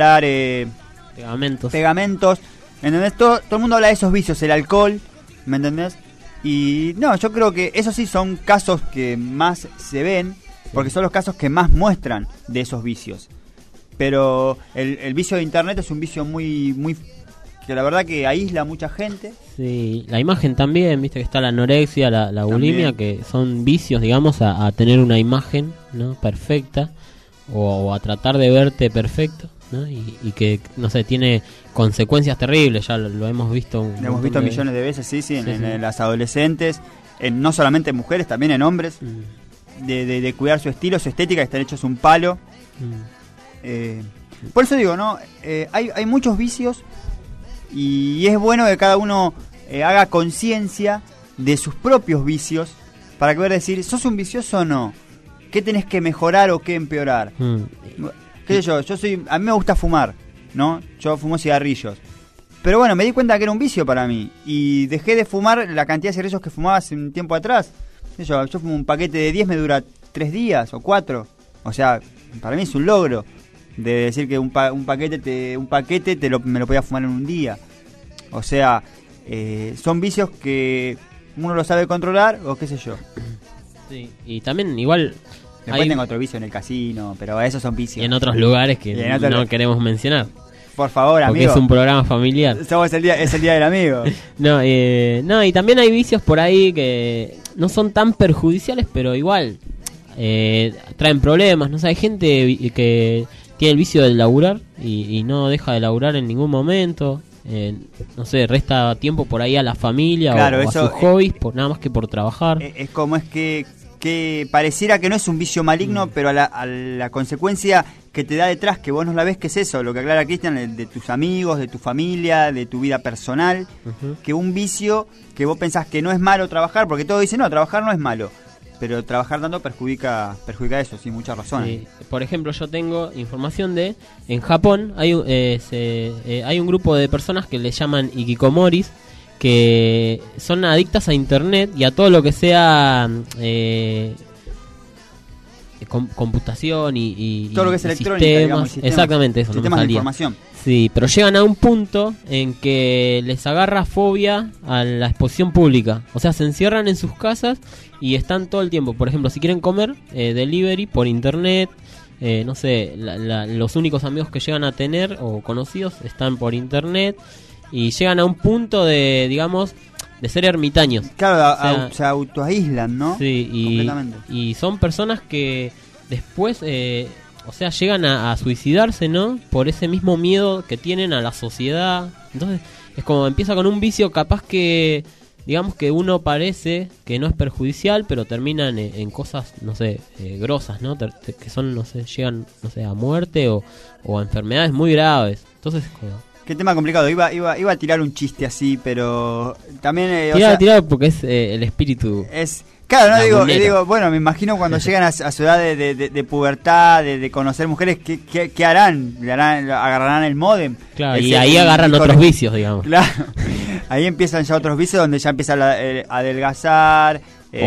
pegamentos, ¿entendés? Todo el mundo habla de esos vicios, el alcohol, ¿me entendés? Y no, yo creo que esos sí son casos que más se ven, porque son los casos que más muestran de esos vicios. Pero el vicio de internet es un vicio muy, muy, que la verdad que aísla a mucha gente. Sí, la imagen también, viste que está la anorexia, la bulimia, que son vicios, digamos, a tener una imagen, ¿no? Perfecta, o a tratar de verte perfecto, ¿no? Y que, no sé, tiene consecuencias terribles, ya lo hemos visto. Lo hemos visto millones de veces, sí, en las adolescentes, no solamente en mujeres, también en hombres, de cuidar su estilo, su estética, que están hechos un palo. Por eso digo, ¿no? Hay muchos vicios y es bueno que cada uno haga conciencia de sus propios vicios para poder decir, ¿sos un vicioso o no? ¿Qué tenés que mejorar o qué empeorar? ¿Qué sé yo? A mí me gusta fumar, ¿no? Yo fumo cigarrillos. Pero bueno, me di cuenta que era un vicio para mí y dejé de fumar la cantidad de cigarrillos que fumaba hace un tiempo atrás. Yo fumo un paquete de 10, me dura 3 días o 4. O sea, para mí es un logro de decir que un paquete me lo podía fumar en un día. O sea, son vicios que uno lo sabe controlar o qué sé yo. Sí, y también igual... Después tengo otro vicio en el casino, pero esos son vicios. Y en otros lugares que no queremos mencionar. Por favor, porque amigo. Es un programa familiar. Es el día del amigo. No, y también hay vicios por ahí que no son tan perjudiciales, pero igual traen problemas. No sé, hay gente que tiene el vicio de laburar y no deja de laburar en ningún momento. No sé, resta tiempo por ahí a la familia, claro, o a sus hobbies, nada más que por trabajar. Es como es que pareciera que no es un vicio maligno, pero a la consecuencia que te da detrás, que vos no la ves, que es eso, lo que aclara Cristian, de tus amigos, de tu familia, de tu vida personal, que un vicio que vos pensás que no es malo trabajar, porque todos dicen, no, trabajar no es malo, pero trabajar tanto perjudica eso, sí, muchas razones. Sí. Por ejemplo, yo tengo información en Japón hay un grupo de personas que le llaman ikikomoris, que son adictas a internet y a todo lo que sea computación y todo lo que es electrónica, digamos, exactamente eso, sistemas de información. Sí, pero llegan a un punto en que les agarra fobia a la exposición pública. O sea, se encierran en sus casas y están todo el tiempo. Por ejemplo, si quieren comer, delivery por internet. No sé, los únicos amigos que llegan a tener o conocidos están por internet. Y llegan a un punto de, digamos, de ser ermitaños. Claro, se autoaíslan, ¿no? Sí, completamente. Y son personas que después, o sea, llegan a suicidarse, ¿no? Por ese mismo miedo que tienen a la sociedad. Entonces, es como empieza con un vicio capaz que, digamos que uno parece que no es perjudicial, pero terminan en cosas, no sé, grosas, ¿no? Que son, no sé, llegan, no sé, a muerte o a enfermedades muy graves. Entonces, como... Qué tema complicado. Iba a tirar un chiste así, pero también... Tirar porque es el espíritu... Claro, no digo, bueno, me imagino cuando llegan a su edad de pubertad, de conocer mujeres, ¿qué harán? ¿Agarrarán el módem? Claro, y ahí agarran otros vicios, digamos. Claro, ahí empiezan ya otros vicios donde ya empiezan a adelgazar.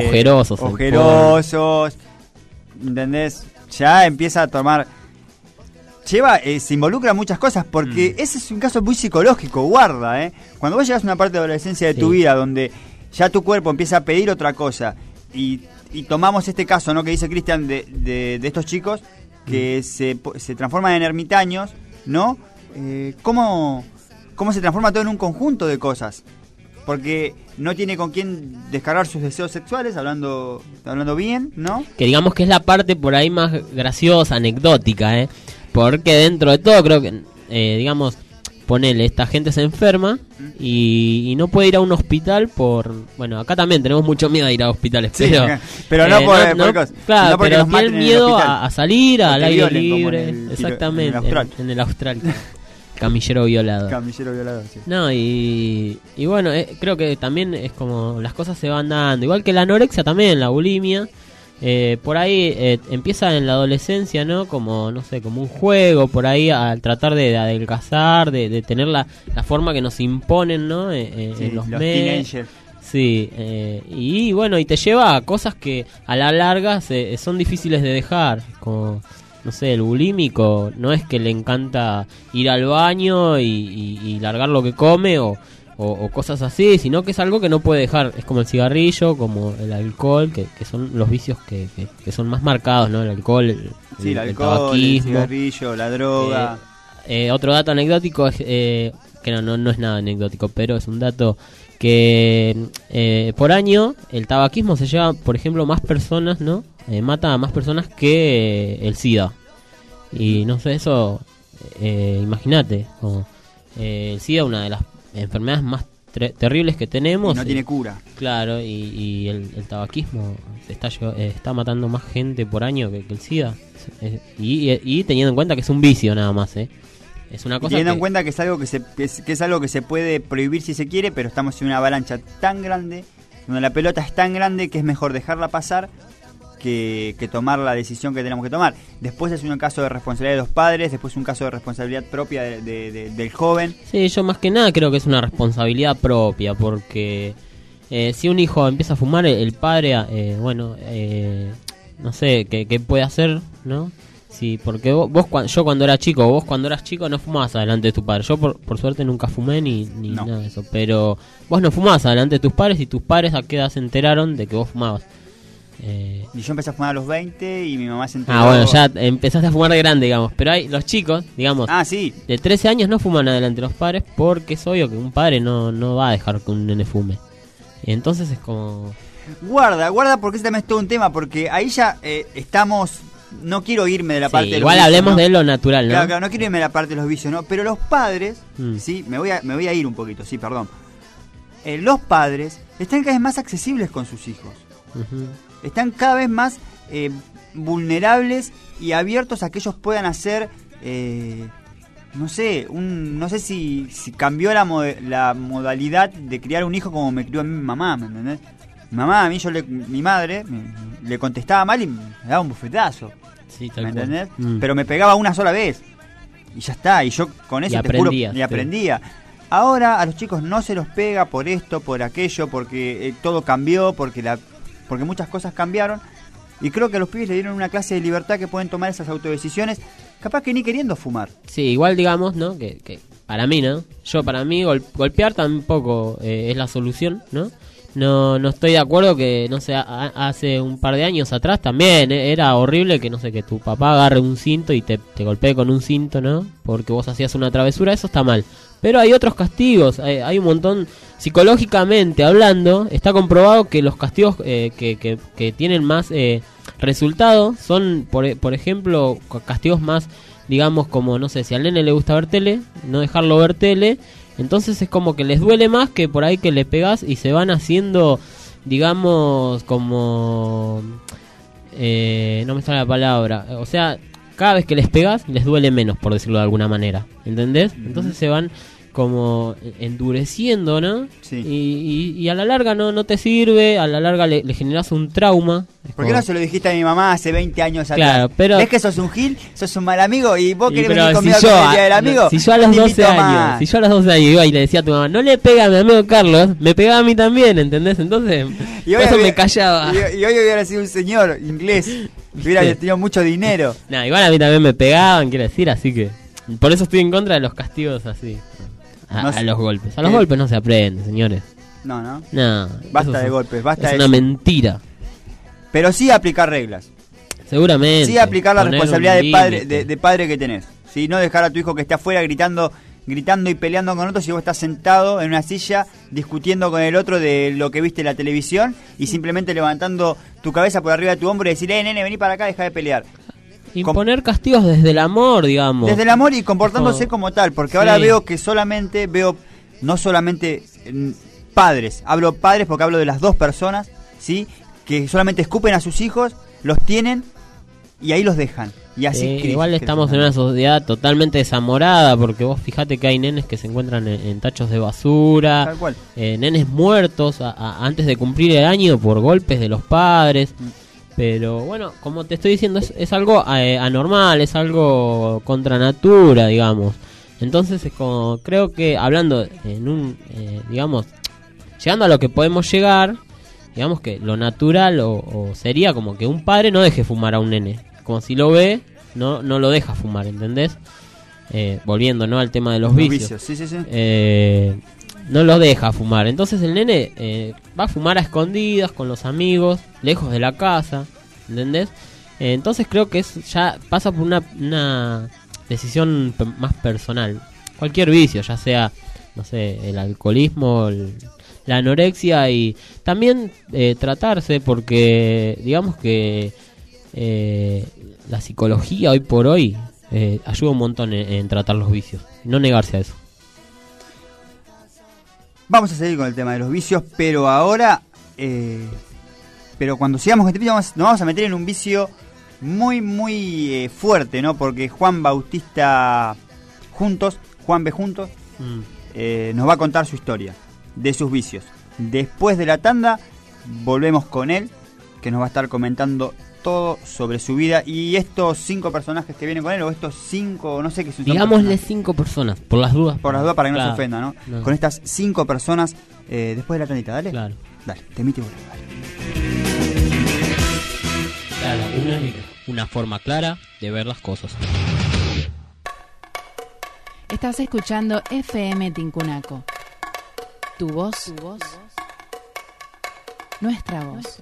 Ojerosos, ¿entendés? Ya empieza a tomar... se involucra muchas cosas, porque ese es un caso muy psicológico, guarda, Cuando vos llegas a una parte de adolescencia de tu vida donde ya tu cuerpo empieza a pedir otra cosa, y tomamos este caso, ¿no?, que dice Cristian de estos chicos que se transforman en ermitaños, ¿no? ¿Cómo se transforma todo en un conjunto de cosas? Porque no tiene con quién descargar sus deseos sexuales, hablando bien, ¿no? Que digamos que es la parte por ahí más graciosa, anecdótica, porque dentro de todo creo que, digamos, ponele, esta gente se enferma y no puede ir a un hospital por... Bueno, acá también tenemos mucho miedo a ir a hospitales, sí, pero no por cosas. Claro, no porque pero tienen miedo en a salir al aire libre. Exactamente, en el Austral. Camillero violado. Sí. No, y bueno, creo que también es como las cosas se van dando. Igual que la anorexia también, la bulimia. Por ahí empieza en la adolescencia, ¿no? Como, no sé, como un juego, por ahí al tratar de adelgazar, de tener la forma que nos imponen, ¿no? En los teenagers. Sí, y bueno, y te lleva a cosas que a la larga son difíciles de dejar, como... No sé, el bulímico no es que le encanta ir al baño y largar lo que come o cosas así, sino que es algo que no puede dejar. Es como el cigarrillo, como el alcohol, que son los vicios que son más marcados, ¿no? El alcohol, el tabaquismo, el cigarrillo, la droga. Otro dato anecdótico es que no es nada anecdótico, pero es un dato que por año el tabaquismo se lleva, por ejemplo, más personas, ¿no? Mata a más personas que el SIDA. Y no sé, eso, imagínate, el SIDA, una de las enfermedades más terribles que tenemos. Y no tiene cura. Claro, y el tabaquismo está matando más gente por año que el SIDA. Y teniendo en cuenta que es un vicio nada más, Es una cosa teniendo en cuenta que es algo que es algo que se puede prohibir si se quiere, pero estamos en una avalancha tan grande, donde la pelota es tan grande que es mejor dejarla pasar que tomar la decisión que tenemos que tomar. Después es un caso de responsabilidad de los padres, después un caso de responsabilidad propia del joven. Sí, yo más que nada creo que es una responsabilidad propia, porque si un hijo empieza a fumar, el padre, no sé, ¿qué puede hacer, no? Sí, porque yo cuando era chico, vos cuando eras chico no fumabas adelante de tu padre. Yo por suerte nunca fumé ni no. Nada de eso, pero vos no fumabas adelante de tus padres y tus padres a qué edad se enteraron de que vos fumabas. Y yo empecé a fumar a los 20 y mi mamá se enteró. Bueno, ya empezaste a fumar de grande, digamos. Pero hay los chicos, digamos, sí, de 13 años no fuman adelante de los padres, porque es obvio que un padre no va a dejar que un nene fume. Entonces es como... Guarda, porque ese también es todo un tema, porque ahí ya estamos... No quiero irme de la parte de los igual vicios, hablemos, ¿no?, de lo natural, ¿no? Claro, no quiero irme de la parte de los vicios, ¿no? Pero los padres, sí, me voy a ir un poquito, sí, perdón. Los padres están cada vez más accesibles con sus hijos. Uh-huh. Están cada vez más vulnerables y abiertos a que ellos puedan hacer, no sé si cambió la modalidad de criar un hijo como me crió a mí mi mamá, ¿me entendés? Mi mamá, a mí mi madre le contestaba mal y me daba un bufetazo. Sí, tal ¿me entendés? cual. Pero me pegaba una sola vez. Y ya está, y yo con eso aprendía. Ahora a los chicos no se los pega por esto, por aquello, porque todo cambió, porque muchas cosas cambiaron. Y creo que a los pibes le dieron una clase de libertad que pueden tomar esas autodecisiones, capaz que ni queriendo fumar. Sí, igual digamos, ¿no? Que para mí, ¿no? Para mí golpear tampoco es la solución, ¿no? No estoy de acuerdo que, no sé, hace un par de años atrás también era horrible que, no sé, que tu papá agarre un cinto y te golpee con un cinto, ¿no? Porque vos hacías una travesura, eso está mal. Pero hay otros castigos, hay un montón, psicológicamente hablando, está comprobado que los castigos que tienen más resultado son, por ejemplo, castigos más, digamos, como, no sé, si al nene le gusta ver tele, no dejarlo ver tele, entonces es como que les duele más que por ahí que le pegás y se van haciendo, digamos, como... no me sale la palabra, o sea, cada vez que les pegas les duele menos, por decirlo de alguna manera, ¿entendés? Entonces se van como endureciendo, ¿no? Sí. Y a la larga no te sirve, a la larga le generas un trauma. ¿Por qué no se lo dijiste a mi mamá hace 20 años atrás? Claro, pero... ¿Ves que sos un gil? ¿Sos un mal amigo? ¿Y vos querés venir pero conmigo si con el día del amigo? Si yo a los Te 12 invito años, más. si yo a los 12 años iba y le decía a tu mamá, no le pega a mi amigo Carlos, me pegaba a mí también, ¿entendés? Entonces, Y por hoy eso había- me callaba. Y hoy hubiera sido un señor inglés. Hubiera Sí. tenido mucho dinero. Nah, igual a mí también me pegaban, quiero decir, así que... Por eso estoy en contra de los castigos así. No A sé. los golpes. A los golpes no se aprende, señores. No, no. No. Basta eso de es- golpes, basta Es de una eso. mentira. Pero sí aplicar reglas. Seguramente. Sí aplicar la Poner responsabilidad un de padre, límite. de padre que tenés. ¿Sí? No dejar a tu hijo que esté afuera gritando y peleando con otros y vos estás sentado en una silla discutiendo con el otro de lo que viste en la televisión y simplemente levantando tu cabeza por arriba de tu hombro y decir, nene, vení para acá, deja de pelear. Imponer castigos desde el amor, digamos. Desde el amor y comportándose como tal, porque ahora Sí. veo que no solamente padres, hablo padres porque hablo de las dos personas, ¿sí? Que solamente escupen a sus hijos, los tienen y ahí los dejan. Y así Igual estamos en una sociedad totalmente desamorada, porque vos fijate que hay nenes que se encuentran en tachos de basura, Tal cual. nenes muertos antes de cumplir el año por golpes de los padres. Pero bueno, como te estoy diciendo, es algo anormal, es algo contra natura, digamos. Entonces es como, creo que hablando en un, digamos, llegando a lo que podemos llegar, digamos que lo natural o sería como que un padre no deje fumar a un nene. Como si lo ve, no lo deja fumar, ¿entendés? Volviendo, ¿no?, al tema de los vicios. Sí, sí, sí. No lo deja fumar. Entonces el nene va a fumar a escondidas con los amigos, lejos de la casa, ¿entendés? Entonces creo que ya pasa por una decisión más personal. Cualquier vicio, ya sea, no sé, el alcoholismo, la anorexia, y también tratarse, porque digamos que la psicología hoy por hoy ayuda un montón en tratar los vicios. No negarse a eso. Vamos a seguir con el tema de los vicios, pero ahora, pero cuando sigamos con este vicio nos vamos a meter en un vicio muy, muy fuerte, ¿no? Porque Juan B. Juntos, nos va a contar su historia de sus vicios. Después de la tanda, volvemos con él, que nos va a estar comentando todo sobre su vida y estos 5 personajes que vienen con él, o estos 5, no sé qué son. Digámosle 5 personas, por las dudas. Por las dudas, para que no Claro. se ofenda, ¿no? No. Con estas 5 personas, después de la tandita, ¿dale? Claro. Dale, te emite volver, dale. Claro, una forma clara de ver las cosas. Estás escuchando FM Tincunaco. Tu voz, nuestra voz.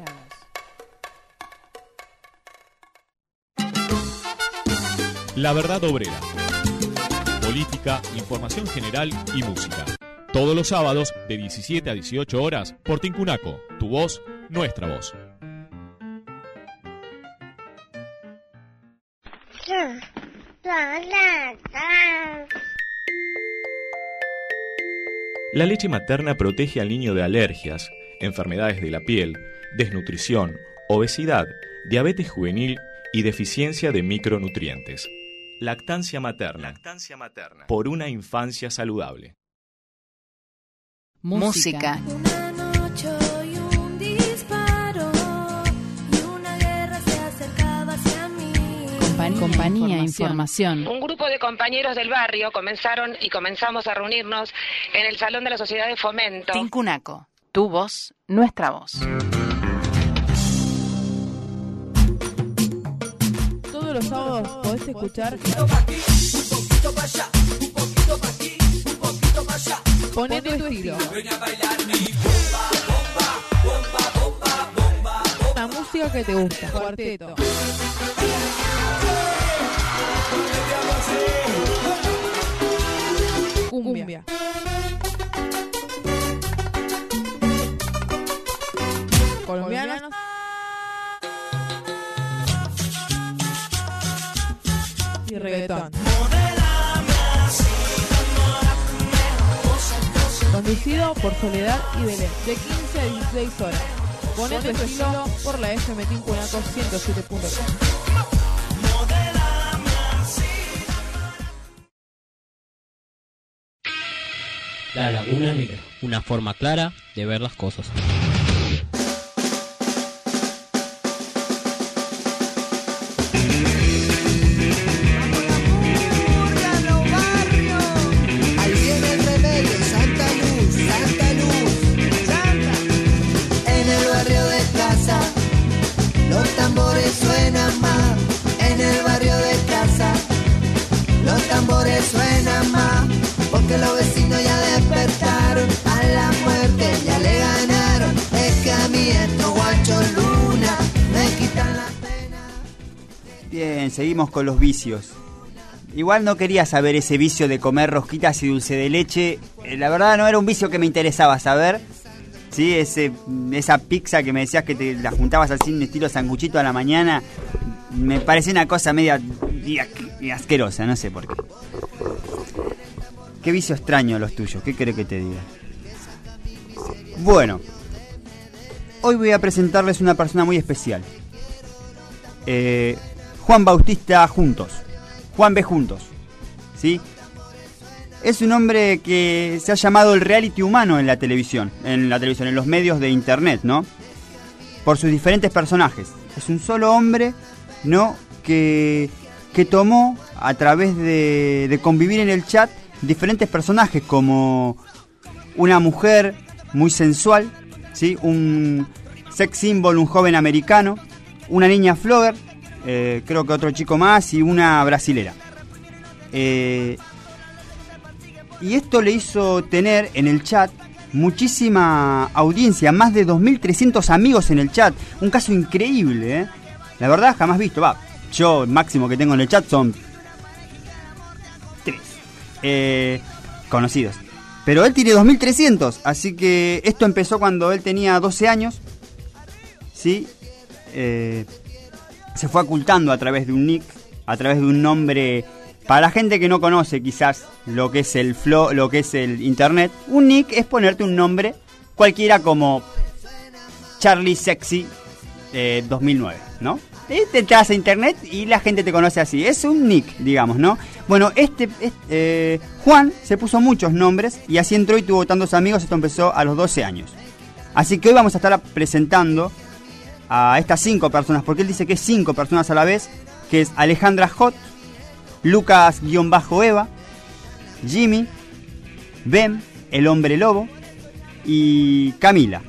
La Verdad Obrera. Política, información general y música. Todos los sábados de 17 a 18 horas por Tincunaco. Tu voz, nuestra voz. La leche materna protege al niño de alergias, enfermedades de la piel, desnutrición, obesidad, diabetes juvenil y deficiencia de micronutrientes. Lactancia materna. Por una infancia saludable. Música. Una noche y un disparo y una guerra se acercaba hacia mí. Compañía, información. Un grupo de compañeros del barrio comenzamos a reunirnos en el Salón de la Sociedad de Fomento. Tincunaco. Tu voz, nuestra voz. Todos los sábados podés escuchar Poné tu estilo. La música que te gusta. Cuarteto. Cumbia. Conducido por Soledad y Belén, de 15 a 16 horas. Pone tu estilo por la FM Tincunaco 107.3. La Laguna Negra, una forma clara de ver las cosas. Ahí viene el remedio, Santa Luz, Santa Luz, Santa. En el barrio de casa, los tambores suenan más. En el barrio de casa, los tambores suenan más. Porque los vecinos ya despertaron, a la muerte ya le ganaron. Es que a mí estos guachos luna me quitan la pena. Bien, seguimos con los vicios. Igual no quería saber ese vicio de comer rosquitas y dulce de leche. La verdad no era un vicio que me interesaba saber. Sí, esa pizza que me decías que te la juntabas así en estilo sanguchito a la mañana, me parecía una cosa media asquerosa, no sé por qué. Qué vicio extraño los tuyos, ¿qué querés que te diga? Bueno, hoy voy a presentarles una persona muy especial. Juan Bautista Juntos. Juan B. Juntos. ¿Sí? Es un hombre que se ha llamado el reality humano en la televisión, en los medios de internet, ¿no? Por sus diferentes personajes. Es un solo hombre, ¿no? Que tomó a través de convivir en el chat diferentes personajes, como una mujer muy sensual, ¿sí? Un sex symbol, un joven americano, una niña flogger, creo que otro chico más, y una brasilera. Y esto le hizo tener en el chat muchísima audiencia, más de 2.300 amigos en el chat, un caso increíble, ¿eh? La verdad jamás visto, yo el máximo que tengo en el chat son 3 conocidos, pero él tiene 2.300, así que esto empezó cuando él tenía 12 años, ¿sí? Se fue ocultando a través de un nick, a través de un nombre. Para la gente que no conoce quizás lo que es lo que es el internet, un nick es ponerte un nombre cualquiera como Charlie Sexy 2009, ¿no? Te entras a internet y la gente te conoce así, es un nick, digamos, ¿no? Bueno, Juan se puso muchos nombres y así entró y tuvo tantos amigos. Esto empezó a los 12 años. Así que hoy vamos a estar presentando a estas 5 personas, porque él dice que es 5 personas a la vez, que es Alejandra Hot, Lucas-Eva, Jimmy, Ben, el hombre lobo, y Camilita,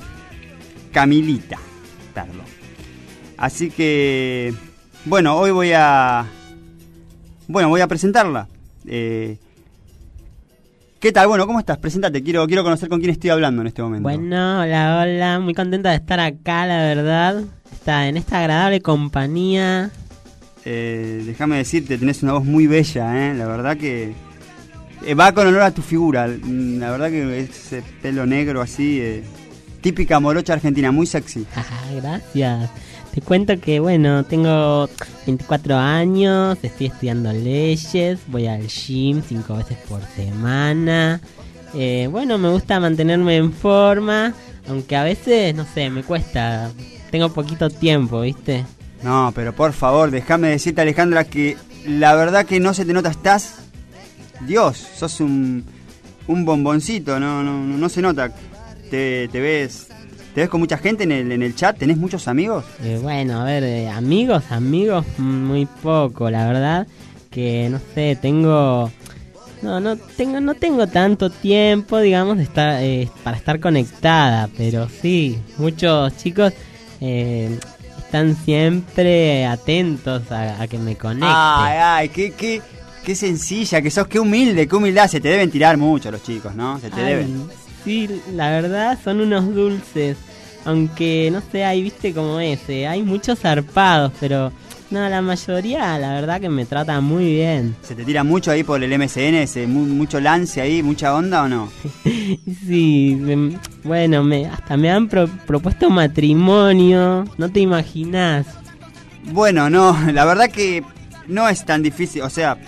perdón. Así que, bueno, hoy voy a presentarla. ¿Qué tal? Bueno, ¿cómo estás? Preséntate, quiero conocer con quién estoy hablando en este momento. Bueno, hola, muy contenta de estar acá, la verdad. Está en esta agradable compañía. Déjame decirte, tenés una voz muy bella, la verdad que va con honor a tu figura. La verdad que ese pelo negro así, típica morocha argentina, muy sexy. Gracias. Te cuento que, bueno, tengo 24 años, estoy estudiando leyes, voy al gym 5 veces por semana. Bueno, me gusta mantenerme en forma, aunque a veces, no sé, me cuesta, tengo poquito tiempo, ¿viste? No, pero por favor, déjame decirte, Alejandra, que la verdad que no se te nota, estás... Dios, sos un bomboncito, no se nota. Te ves con mucha gente en el chat, ¿tenés muchos amigos? Bueno, a ver, amigos, muy poco, la verdad. Que, no sé, no tengo tanto tiempo, digamos, de estar, para estar conectada, pero sí, muchos chicos... están siempre atentos a que me conecte. Ay, qué sencilla que sos, qué humildad. Se te deben tirar mucho los chicos, ¿no? Se te deben. Sí, la verdad son unos dulces. Aunque, no sé, hay, viste como hay muchos zarpados, pero no, la mayoría, la verdad que me trata muy bien. ¿Se te tira mucho ahí por el MSN? ¿Mucho lance ahí, mucha onda o no? Sí, bueno, hasta me han propuesto matrimonio, no te imaginás. Bueno, no, la verdad que no es tan difícil, o sea,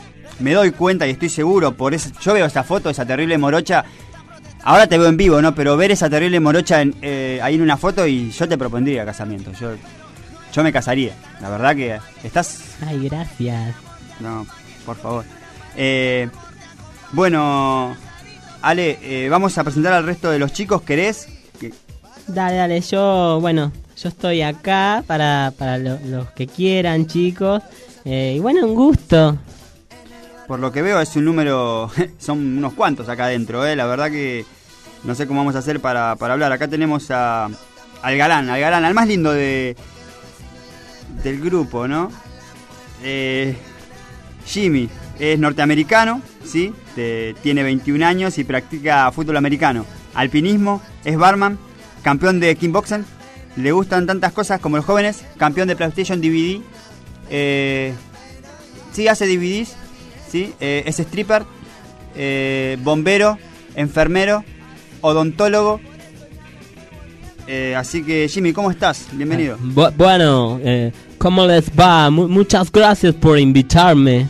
me doy cuenta y estoy seguro, por eso yo veo esa foto, esa terrible morocha. Ahora te veo en vivo, ¿no? Pero ver esa terrible morocha ahí en una foto y yo te propondría casamiento. Yo me casaría. La verdad que estás... Ay, gracias. No, por favor. Bueno, Ale, vamos a presentar al resto de los chicos. ¿Querés? Dale, yo estoy acá para los que quieran, chicos. Y bueno, un gusto. Por lo que veo es un número, son unos cuantos acá adentro, la verdad que no sé cómo vamos a hacer para hablar. Acá tenemos al galán, al más lindo del grupo, ¿no? Jimmy es norteamericano, ¿sí? Tiene 21 años y practica fútbol americano, alpinismo, es barman, campeón de kickboxing, le gustan tantas cosas como los jóvenes, campeón de PlayStation DVD, sí, hace DVDs. ¿Sí? Es stripper, bombero, enfermero, odontólogo. Así que Jimmy, ¿cómo estás? Bienvenido. Bueno, ¿cómo les va? Muchas gracias por invitarme.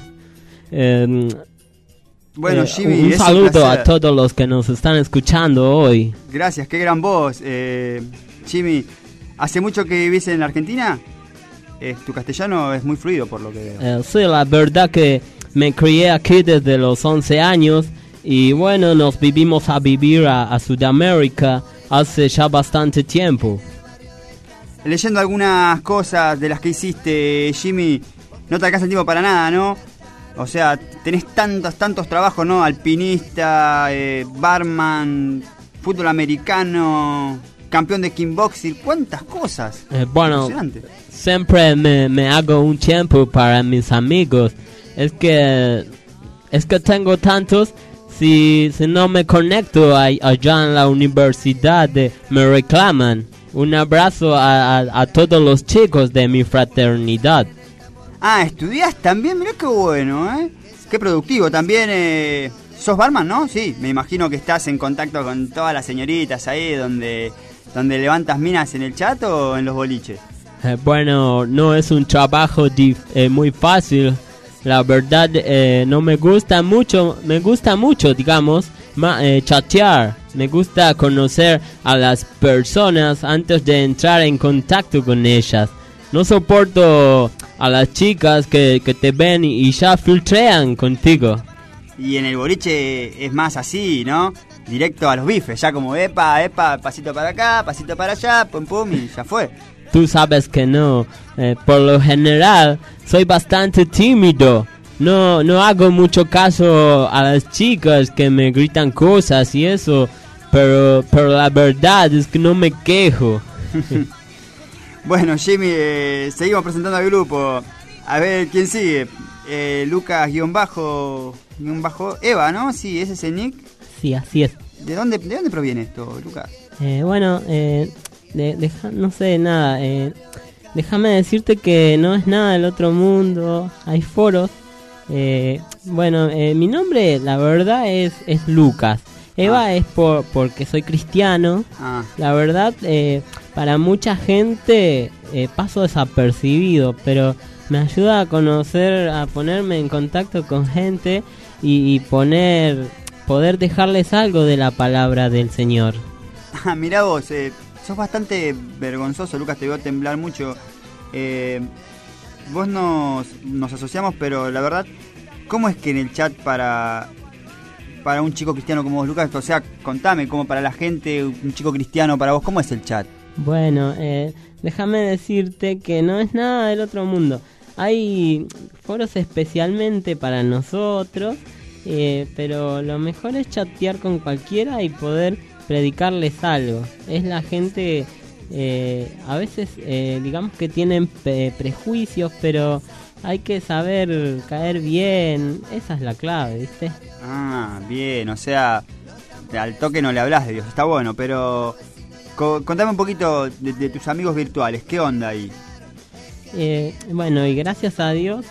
Bueno, Jimmy, un saludo a todos los que nos están escuchando hoy. Gracias, qué gran voz. Jimmy, ¿hace mucho que vivís en Argentina? Tu castellano es muy fluido por lo que veo. Sí, la verdad que me crié aquí desde los 11 años y bueno, nos vivimos a vivir a Sudamérica hace ya bastante tiempo. Leyendo algunas cosas de las que hiciste, Jimmy, no te alcanza el tiempo para nada, ¿no? O sea, tenés tantos trabajos, ¿no? Alpinista, barman, fútbol americano, campeón de kickboxing, ¿cuántas cosas? Bueno, siempre me hago un tiempo para mis amigos. Es que tengo tantos, si no me conecto allá en la universidad me reclaman. Un abrazo a todos los chicos de mi fraternidad. Ah, ¿estudiás también? Mirá qué bueno, qué productivo. También sos barman, ¿no? Sí, me imagino que estás en contacto con todas las señoritas ahí donde levantas minas en el chat o en los boliches. Bueno, no es un trabajo muy fácil. La verdad, no me gusta mucho, digamos, chatear. Me gusta conocer a las personas antes de entrar en contacto con ellas. No soporto a las chicas que te ven y ya filtrean contigo. Y en el boliche es más así, ¿no? Directo a los bifes, ya como epa, pasito para acá, pasito para allá, pum pum y ya fue. Tú sabes que no, por lo general soy bastante tímido, no hago mucho caso a las chicas que me gritan cosas y eso, pero la verdad es que no me quejo. Bueno, Jimmy, seguimos presentando al grupo, a ver quién sigue, Lucas_Eva, ¿no? Sí, ese es el nick. Sí, así es. ¿De dónde proviene esto, Lucas? No sé nada, déjame decirte que no es nada del otro mundo, hay foros. Mi nombre la verdad es Lucas. Eva es porque soy cristiano. La verdad, para mucha gente paso desapercibido, pero me ayuda a conocer, a ponerme en contacto con gente y poder dejarles algo de la palabra del Señor. Mirá vos, sos bastante vergonzoso, Lucas, te veo temblar mucho. Vos nos asociamos, pero la verdad, ¿cómo es que en el chat para un chico cristiano como vos, Lucas? O sea, contame, como para la gente, un chico cristiano para vos, ¿cómo es el chat? Bueno, déjame decirte que no es nada del otro mundo. Hay foros especialmente para nosotros, pero lo mejor es chatear con cualquiera y poder predicarles algo. Es la gente, a veces digamos que tienen prejuicios, pero hay que saber caer bien. Esa es la clave, ¿viste? Ah, bien, o sea, al toque no le hablas de Dios, está bueno, pero contame un poquito de tus amigos virtuales, ¿qué onda ahí? Y gracias a Dios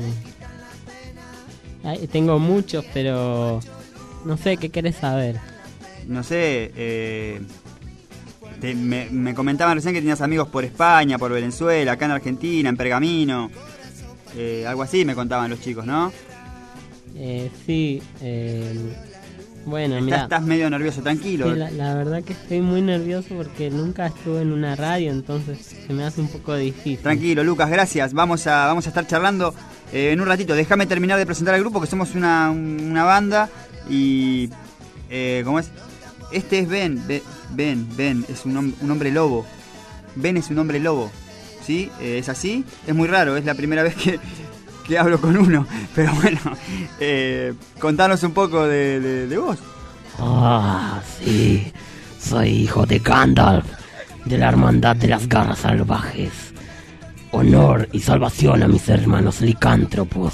tengo muchos, pero no sé, ¿qué querés saber? No sé, me comentaban recién que tenías amigos por España, por Venezuela, acá en Argentina, en Pergamino, algo así me contaban los chicos, ¿no? Sí, bueno, mira. Estás medio nervioso, tranquilo. Sí, la verdad que estoy muy nervioso porque nunca estuve en una radio, entonces se me hace un poco difícil. Tranquilo, Lucas, gracias. Vamos a estar charlando en un ratito. Déjame terminar de presentar al grupo, que somos una banda y... ¿cómo es? Este es Ben, es un hombre lobo. Ben es un hombre lobo, ¿sí? Es así, es muy raro, es la primera vez que hablo con uno, pero bueno, contanos un poco de vos. Ah, sí, soy hijo de Gandalf, de la hermandad de las garras salvajes. Honor y salvación a mis hermanos licántropos.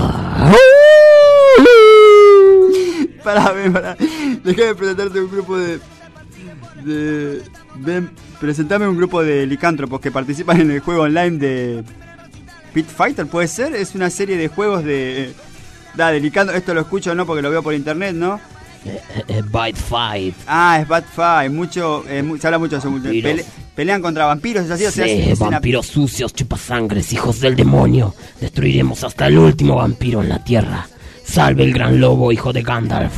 Pará. Déjame presentarte un grupo de Ben, presentame un grupo de licántropos que participan en el juego online de Pit Fighter, ¿puede ser? Es una serie de juegos de licántropos. Esto lo escucho no porque lo veo por internet, ¿no? Bite Fight. Ah, es Bad Fight. Se habla mucho de eso. Pelean contra vampiros, ¿es así? Sí, vampiros sucios, chupasangres, hijos del demonio. Destruiremos hasta el último vampiro en la tierra. Salve el gran lobo, hijo de Gandalf.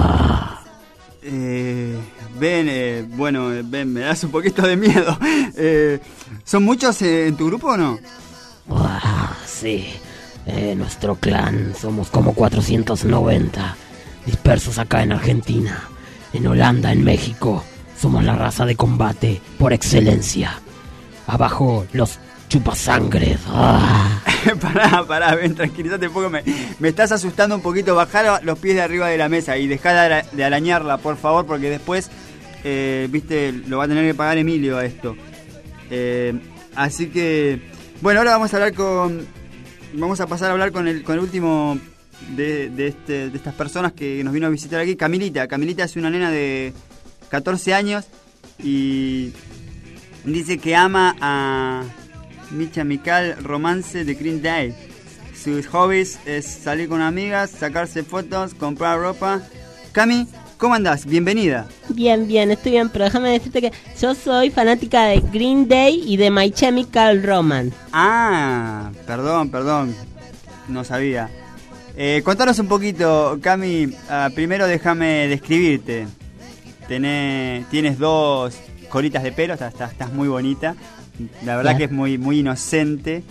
Ben, me das un poquito de miedo. ¿Son muchos en tu grupo o no? Sí, nuestro clan somos como 490, dispersos acá en Argentina, en Holanda, en México. Somos la raza de combate por excelencia. Abajo los chupasangres. Pará, Ben, tranquilízate un poco. Me estás asustando un poquito. Bajá los pies de arriba de la mesa y dejá de arañarla, por favor, porque después, viste, lo va a tener que pagar Emilio a esto. Así que, bueno, ahora vamos a pasar a hablar con el último de estas personas que nos vino a visitar aquí. Camilita es una nena de 14 años y dice que ama a My Chemical Romance de Green Day. Sus hobbies es salir con amigas, sacarse fotos, comprar ropa. Cami, ¿cómo andás? Bienvenida. Bien, estoy bien, pero déjame decirte que yo soy fanática de Green Day y de My Chemical Romance. Ah, perdón, no sabía. Contanos un poquito, Cami. Primero déjame describirte. Tienes 2 colitas de pelo, estás muy bonita. La verdad que es muy, muy inocente.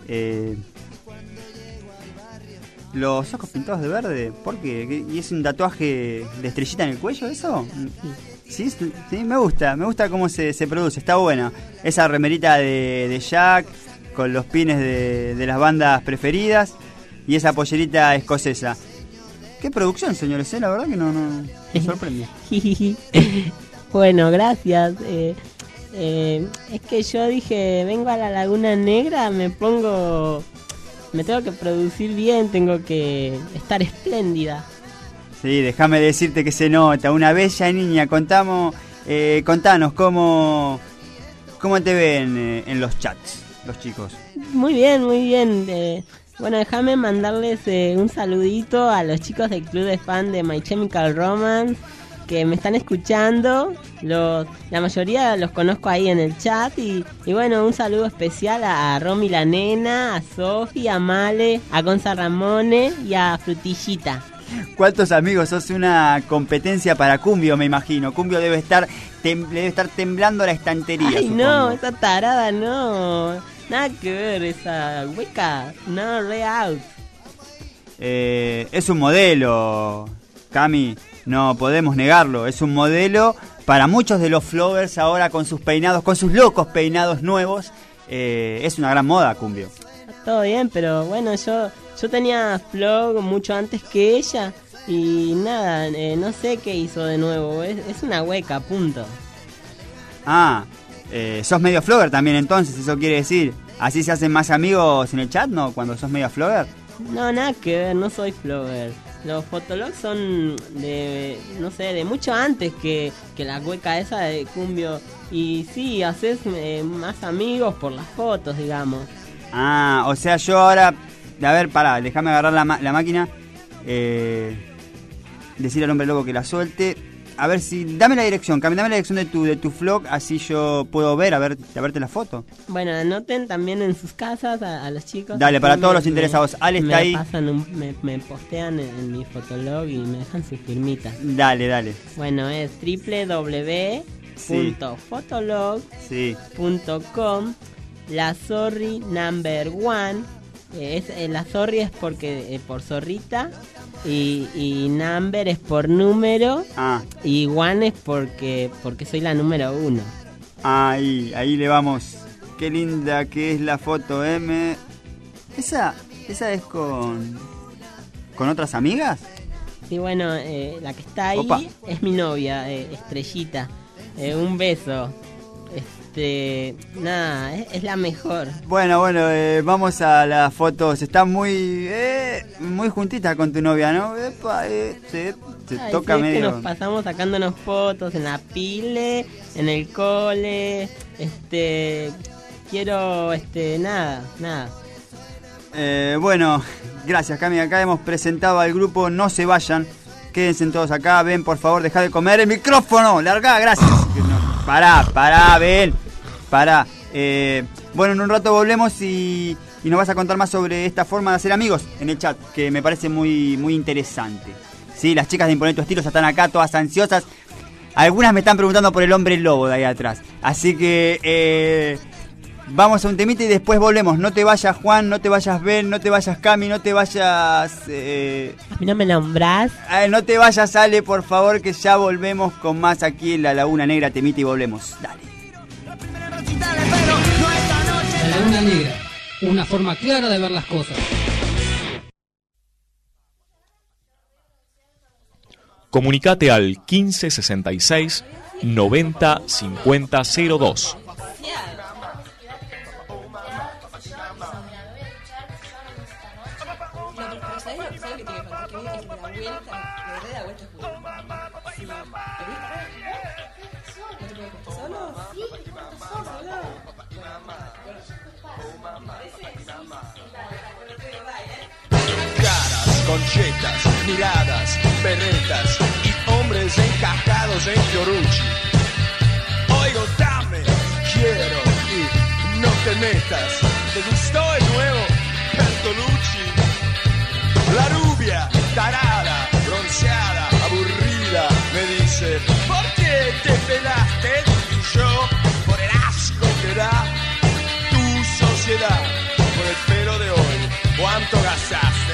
Los ojos pintados de verde, ¿por qué? ¿Y es un tatuaje de estrellita en el cuello eso? Sí, me gusta cómo se produce, está bueno. Esa remerita de Jack con los pines de las bandas preferidas y esa pollerita escocesa. Qué producción, señores, la verdad que no me sorprende. Bueno, gracias. Es que yo dije, vengo a la Laguna Negra, me tengo que producir bien, tengo que estar espléndida. Sí, déjame decirte que se nota, una bella niña. Contanos cómo te ven en los chats, los chicos. Muy bien. Bueno, déjame mandarles un saludito a los chicos del club de fan de My Chemical Romance que me están escuchando. La mayoría los conozco ahí en el chat y bueno, un saludo especial a Romy la nena, a Sofi, a Male, a Gonza Ramone y a Frutillita. ¿Cuántos amigos? Sos una competencia para Cumbio, me imagino. Cumbio debe estar temblando la estantería. Ay, supongo. No, esa tarada no. Nada que ver, esa hueca. No, real. Es un modelo, Cami. No podemos negarlo. Es un modelo para muchos de los flowers ahora con sus peinados, con sus locos peinados nuevos. Es una gran moda, Cumbio. Todo bien, pero bueno, yo tenía flow mucho antes que ella y nada, no sé qué hizo de nuevo. Es una hueca, punto. Sos medio flogger también entonces, eso quiere decir. ¿Así se hacen más amigos en el chat, no? Cuando sos medio flogger. No, nada que ver, no soy flogger. Los fotologs son de mucho antes que la hueca esa de Cumbio. Y sí, haces más amigos por las fotos, digamos. O sea, yo ahora... A ver, pará, déjame agarrar la máquina. Decir al hombre loco que la suelte. A ver si... Dame la dirección, Cami, dame la dirección de tu vlog, así yo puedo verte la foto. Bueno, anoten también en sus casas a los chicos. Dale, para todos los interesados. Ale está ahí. Me postean en mi fotolog y me dejan su firmita. Dale. Bueno, es www.fotolog.com. La Zorri number 1. La Zorri es porque por zorrita. Y number es por número. Y one es porque soy la número 1. Ahí le vamos. Qué linda que es la foto, Esa es con otras amigas. Sí, bueno, la que está ahí es mi novia, Estrellita. Un beso. Nada, es la mejor. Bueno, vamos a las fotos. Está muy juntita con tu novia, ¿no? Se toca medio. Que nos pasamos sacándonos fotos en la pile, en el cole. Quiero, nada. Bueno, gracias, Cami. Acá hemos presentado al grupo No Se Vayan. Quédense todos acá. Ven, por favor, dejá de comer el micrófono. Largá, gracias. Pará, ven. Pará. Bueno, en un rato volvemos y nos vas a contar más sobre esta forma de hacer amigos en el chat, que me parece muy, muy interesante. Sí, las chicas de Imponente Estilos están acá todas ansiosas. Algunas me están preguntando por el hombre lobo de ahí atrás. Así que vamos a un temita y después volvemos. No te vayas, Juan, no te vayas, Ben, no te vayas, Cami, no te vayas... ¿A mí no me nombrás? No te vayas, Ale, por favor, que ya volvemos con más aquí en La Laguna Negra. Temita y volvemos. Dale. La Laguna Negra, una forma clara de ver las cosas. Comunicate al 1566 90 50 02. Caras, conchetas, miradas, berretas y hombres encajados en Fiorucci. Oigo, dame, quiero y no te metas. ¿Te gustó el nuevo Bertolucci? La rubia, tarada, bronceada, aburrida, me dice: ¿por qué te pelaste? Y yo, por el asco que da tu sociedad, por el pelo de hoy, ¿cuánto gastaste?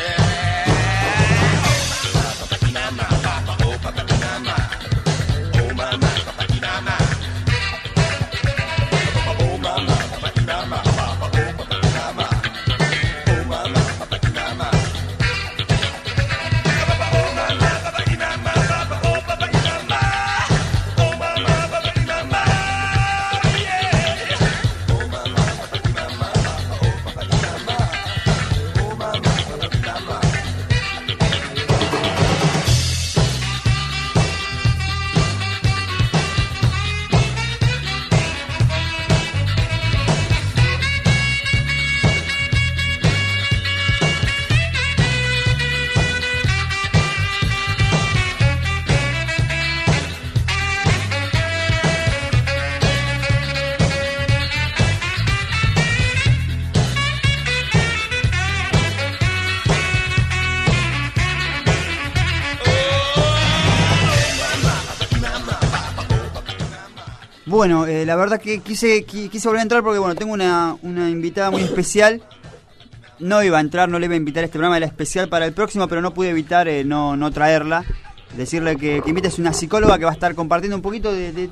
Bueno, la verdad que quise volver a entrar porque bueno, tengo una invitada muy especial. No iba a entrar, no le iba a invitar a este programa, era especial para el próximo, pero no pude evitar no traerla. Decirle que invites una psicóloga que va a estar compartiendo un poquito de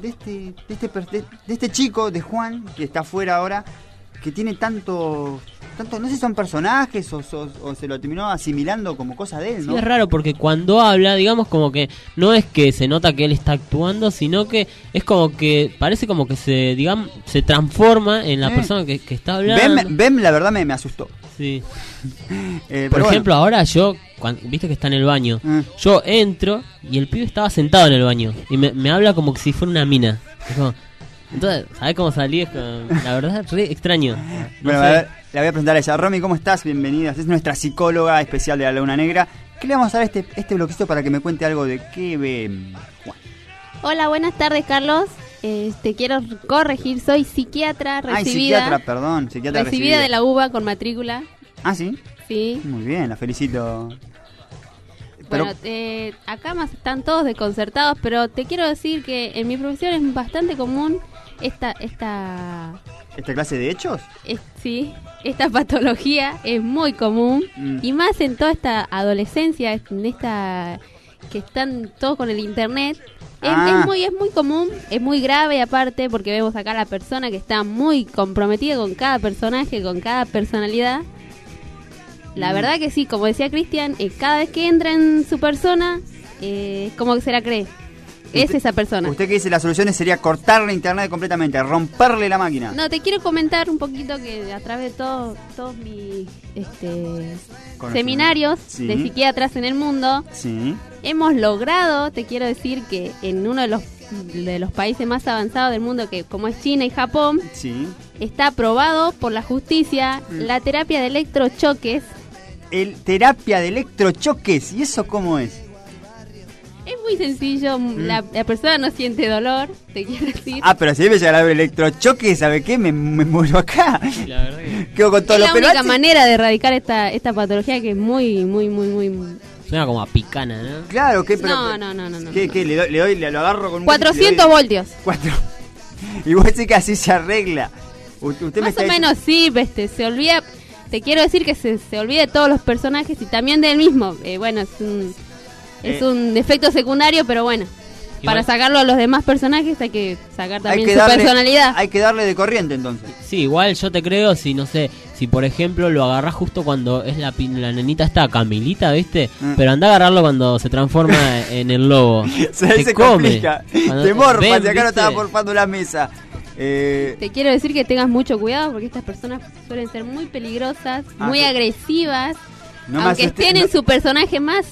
este chico, de Juan, que está afuera ahora, que tiene tanto, no sé si son personajes o se lo terminó asimilando como cosa de él, ¿no? Sí, es raro porque cuando habla, digamos, como que no es que se nota que él está actuando, sino que es como que parece como que se transforma en la persona que está hablando. Ben, la verdad me asustó. Sí. Por ejemplo, ahora yo, viste que está en el baño, yo entro y el pibe estaba sentado en el baño y me habla como que si fuera una mina. Es como, entonces, ¿sabés cómo salí? La verdad es re extraño. Bueno, a ver, la voy a presentar a ella. Romy, ¿cómo estás? Bienvenida. Es nuestra psicóloga especial de La Laguna Negra. ¿Qué le vamos a dar este bloquecito para que me cuente algo de qué ve Juan? Hola, buenas tardes, Carlos. Te quiero corregir, soy psiquiatra recibida. Psiquiatra, perdón, psiquiatra recibida de la UBA con matrícula. ¿Ah, sí? Sí. Muy bien, la felicito. Pero... Bueno, acá más están todos desconcertados, pero te quiero decir que en mi profesión es bastante común esta clase de hechos. Sí, esta patología es muy común y más en toda esta adolescencia, en esta que están todos con el internet. Es muy común, es muy grave aparte porque vemos acá a la persona que está muy comprometida con cada personaje, con cada personalidad. La verdad que sí, como decía Cristian, cada vez que entra en su persona, como que se la cree. Es esa persona. Usted que dice las soluciones sería cortarle internet completamente, romperle la máquina. No, te quiero comentar un poquito que a través de todos mis seminarios de psiquiatras en el mundo, hemos logrado, te quiero decir que en uno de los países más avanzados del mundo, que como es China y Japón, está aprobado por la justicia la terapia de electrochoques. Terapia de electrochoques, ¿y eso cómo es? Es muy sencillo, la persona no siente dolor, te quiero decir. Pero si debe llegar a ver electrochoque, ¿sabe qué? Me muero acá. La verdad que... Quedo con todo es la única manera de erradicar esta patología que es muy... Suena como a picana, ¿no? Claro, ¿qué? Pero, no. ¿Qué? ¿Le lo agarro con un... 400 voltios. Y vos decís que así se arregla. Usted más o menos sí, se olvida... Te quiero decir que se olvide de todos los personajes y también del mismo. Bueno, es un efecto secundario, pero bueno. Para sacarlo a los demás personajes hay que sacar también su personalidad. Hay que darle de corriente entonces. Sí, igual yo te creo si, no sé, si por ejemplo lo agarrás justo cuando es la nenita esta Camilita, ¿viste? Pero anda a agarrarlo cuando se transforma en el lobo. se complica. Te morfas, acá no estaba porfando la mesa. Te quiero decir que tengas mucho cuidado porque estas personas suelen ser muy peligrosas, muy agresivas, aunque estén en su personaje más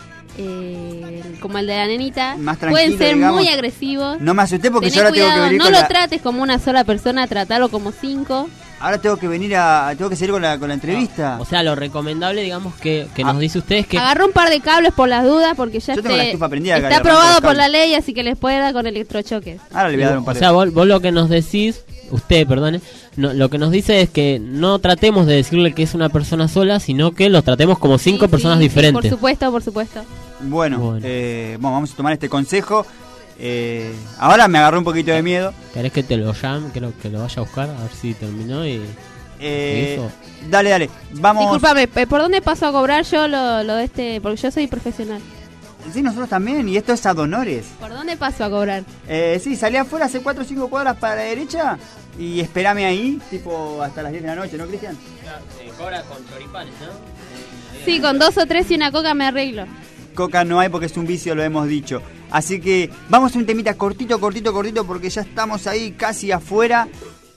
como el de la nenita, pueden ser muy agresivos. No me asusté porque yo ahora tengo que venir no lo trates como una sola persona, tratalo como 5. Ahora tengo que seguir con la entrevista. O sea, lo recomendable, digamos, que nos dice usted es que... Agarró un par de cables por las dudas porque ya está aprobado por la ley, así que les puede dar con electrochoques. Ahora le voy a dar un par de... O sea, vos lo que nos decís, lo que nos dice es que no tratemos de decirle que es una persona sola, sino que los tratemos como 5 personas diferentes. Por supuesto. Bueno, vamos a tomar este consejo. Ahora me agarró un poquito de miedo. ¿Querés que te lo llame, que lo vaya a buscar? A ver si terminó y eso. Dale, vamos. Disculpame, ¿por dónde paso a cobrar yo lo de este? Porque yo soy profesional. Sí, nosotros también, y esto es ad honores. ¿Por dónde paso a cobrar? Sí, salí afuera hace 4 o 5 cuadras para la derecha y espérame ahí, tipo hasta las 10 de la noche, ¿no, Cristian? Cobra con choripanes, ¿no? Sí, con 2 o 3 y una coca me arreglo. Coca no hay porque es un vicio, lo hemos dicho. Así que vamos a un temita cortito porque ya estamos ahí casi afuera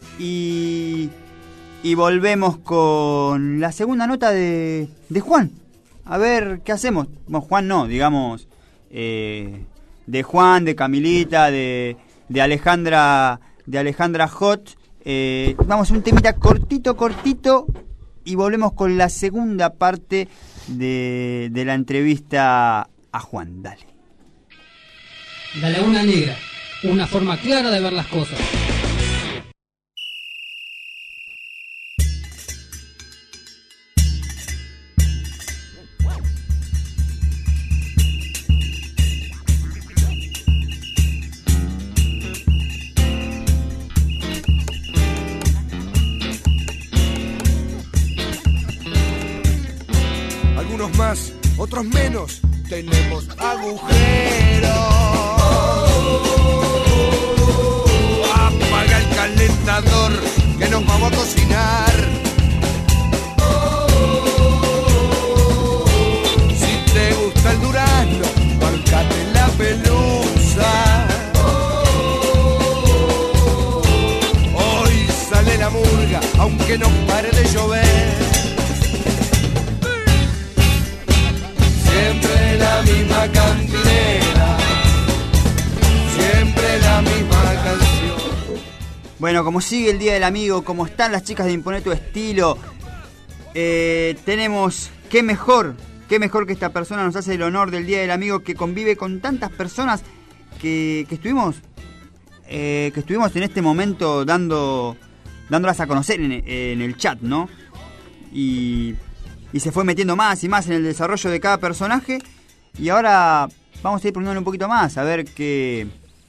y volvemos con la segunda nota de Juan. A ver qué hacemos. Bueno, Juan no, digamos de Juan, de Camilita, de Alejandra Hot. Vamos a un temita cortito y volvemos con la segunda parte de la entrevista a Juan. Dale. La Laguna Negra, una forma clara de ver las cosas. Algunos más, otros menos, tenemos agujeros. Apaga el calentador que nos vamos a cocinar. Si te gusta el durazno, bancate la pelusa. Hoy sale la murga, aunque no pare de llover. Siempre la misma cantinera, siempre la misma canción. Bueno, como sigue el Día del Amigo, como están las chicas de Imponer tu Estilo, tenemos qué mejor que esta persona nos hace el honor del Día del Amigo, que convive con tantas personas que estuvimos en este momento dándolas a conocer en el chat, ¿no? Y se fue metiendo más y más en el desarrollo de cada personaje. Y ahora vamos a ir poniéndole un poquito más, a ver que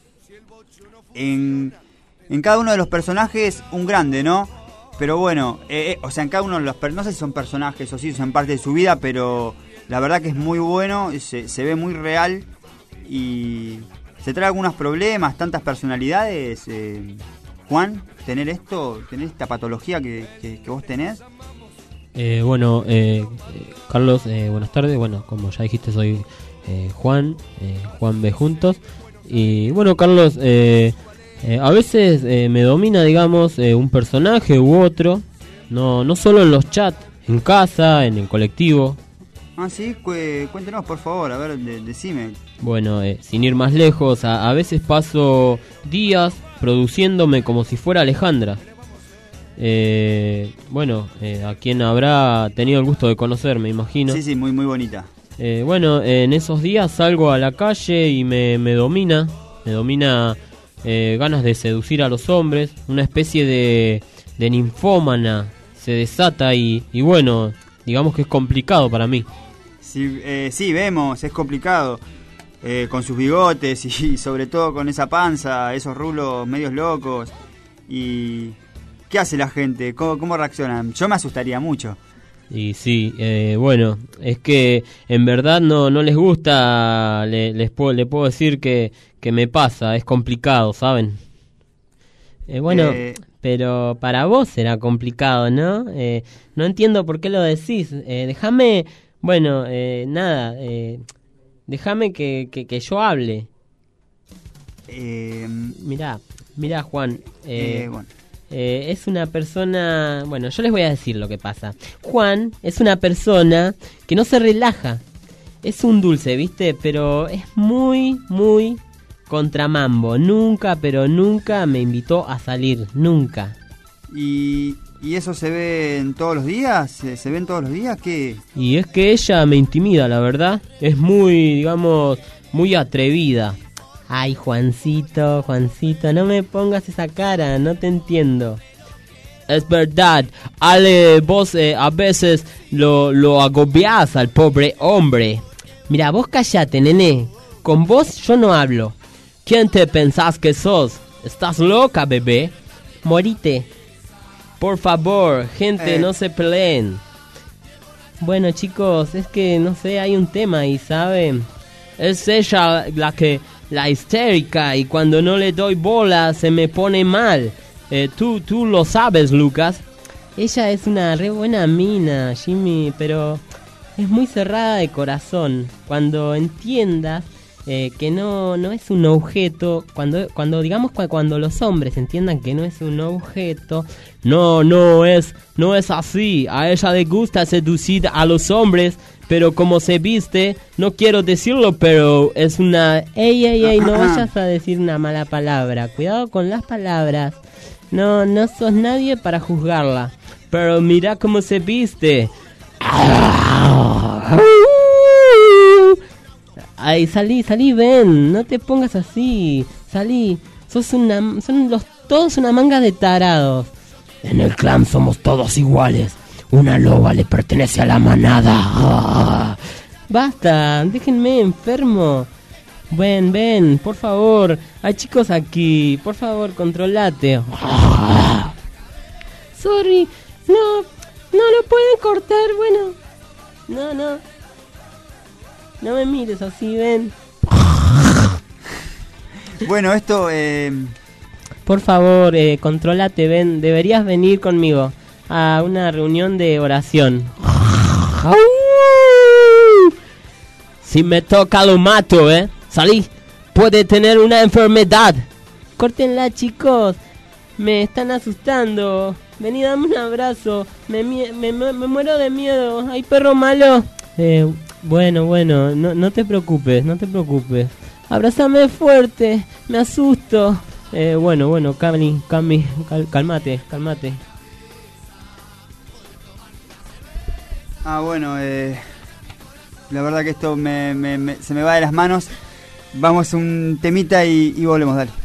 en cada uno de los personajes un grande, ¿no? Pero bueno, o sea, en cada uno de los no sé si son personajes o si son parte de su vida, pero la verdad que es muy bueno, se ve muy real y se trae algunos problemas, tantas personalidades. Juan, tener esta patología que vos tenés. Carlos, buenas tardes. Bueno, como ya dijiste, soy Juan B. Juntos. Y bueno, Carlos, a veces me domina, digamos, un personaje u otro. No solo en los chats, en casa, en el colectivo. Ah, sí, cuéntenos por favor, a ver, decime. Bueno, sin ir más lejos, a veces paso días produciéndome como si fuera Alejandra. A quien habrá tenido el gusto de conocer, me imagino. Sí, muy bonita. En esos días salgo a la calle y me domina ganas de seducir a los hombres, una especie de ninfómana se desata y bueno, digamos que es complicado para mí. Sí, vemos, es complicado, con sus bigotes y sobre todo con esa panza, esos rulos medios locos. ¿Y qué hace la gente? ¿Cómo reaccionan? Yo me asustaría mucho. Y sí, es que en verdad no les gusta, le puedo decir que me pasa, es complicado, ¿saben? Pero para vos será complicado, ¿no? No entiendo por qué lo decís. Déjame, déjame que yo hable. Mirá, Juan. Es una persona... Bueno, yo les voy a decir lo que pasa. Juan es una persona que no se relaja. Es un dulce, ¿viste? Pero es muy, muy contramambo. Nunca, pero nunca me invitó a salir. Nunca. ¿Y eso se ve en todos los días? ¿Se ven todos los días? ¿Qué? Y es que ella me intimida, la verdad. Es muy, digamos, muy atrevida. Ay, Juancito, no me pongas esa cara, no te entiendo. Es verdad, Ale, vos a veces lo agobiás al pobre hombre. Mira, vos callate, nene, con vos yo no hablo. ¿Quién te pensás que sos? ¿Estás loca, bebé? Morite. Por favor, gente, no se peleen. Bueno, chicos, es que, no sé, hay un tema ahí, ¿saben? Es ella la histérica, y cuando no le doy bola se me pone mal. Tú lo sabes, Lucas. Ella es una re buena mina, Jimmy, pero es muy cerrada de corazón. Cuando entiendas que no es un objeto, cuando digamos cuando los hombres entiendan que no es un objeto, no es así. A ella le gusta seducir a los hombres, pero como se viste, no quiero decirlo, pero es una... Ey, no vayas a decir una mala palabra. Cuidado con las palabras. No sos nadie para juzgarla. Pero mira cómo se viste. Ay, salí, ven. No te pongas así. Salí. Son todos una manga de tarados. En el clan somos todos iguales. Una loba le pertenece a la manada. Basta, déjenme enfermo. Ven, por favor. Hay chicos aquí. Por favor, controlate. Sorry. No lo pueden cortar. Bueno. No me mires así, ven. Bueno, esto... Por favor, controlate, ven. Deberías venir conmigo a una reunión de oración. Si me toca lo mato, Salí. Puede tener una enfermedad. Córtenla, chicos. Me están asustando. Vení, dame un abrazo. Me muero de miedo. Hay perro malo. Bueno, no te preocupes, Abrázame fuerte. Me asusto. Bueno, Cami, cálmate. La verdad que esto se me va de las manos. Vamos un temita y volvemos, dale.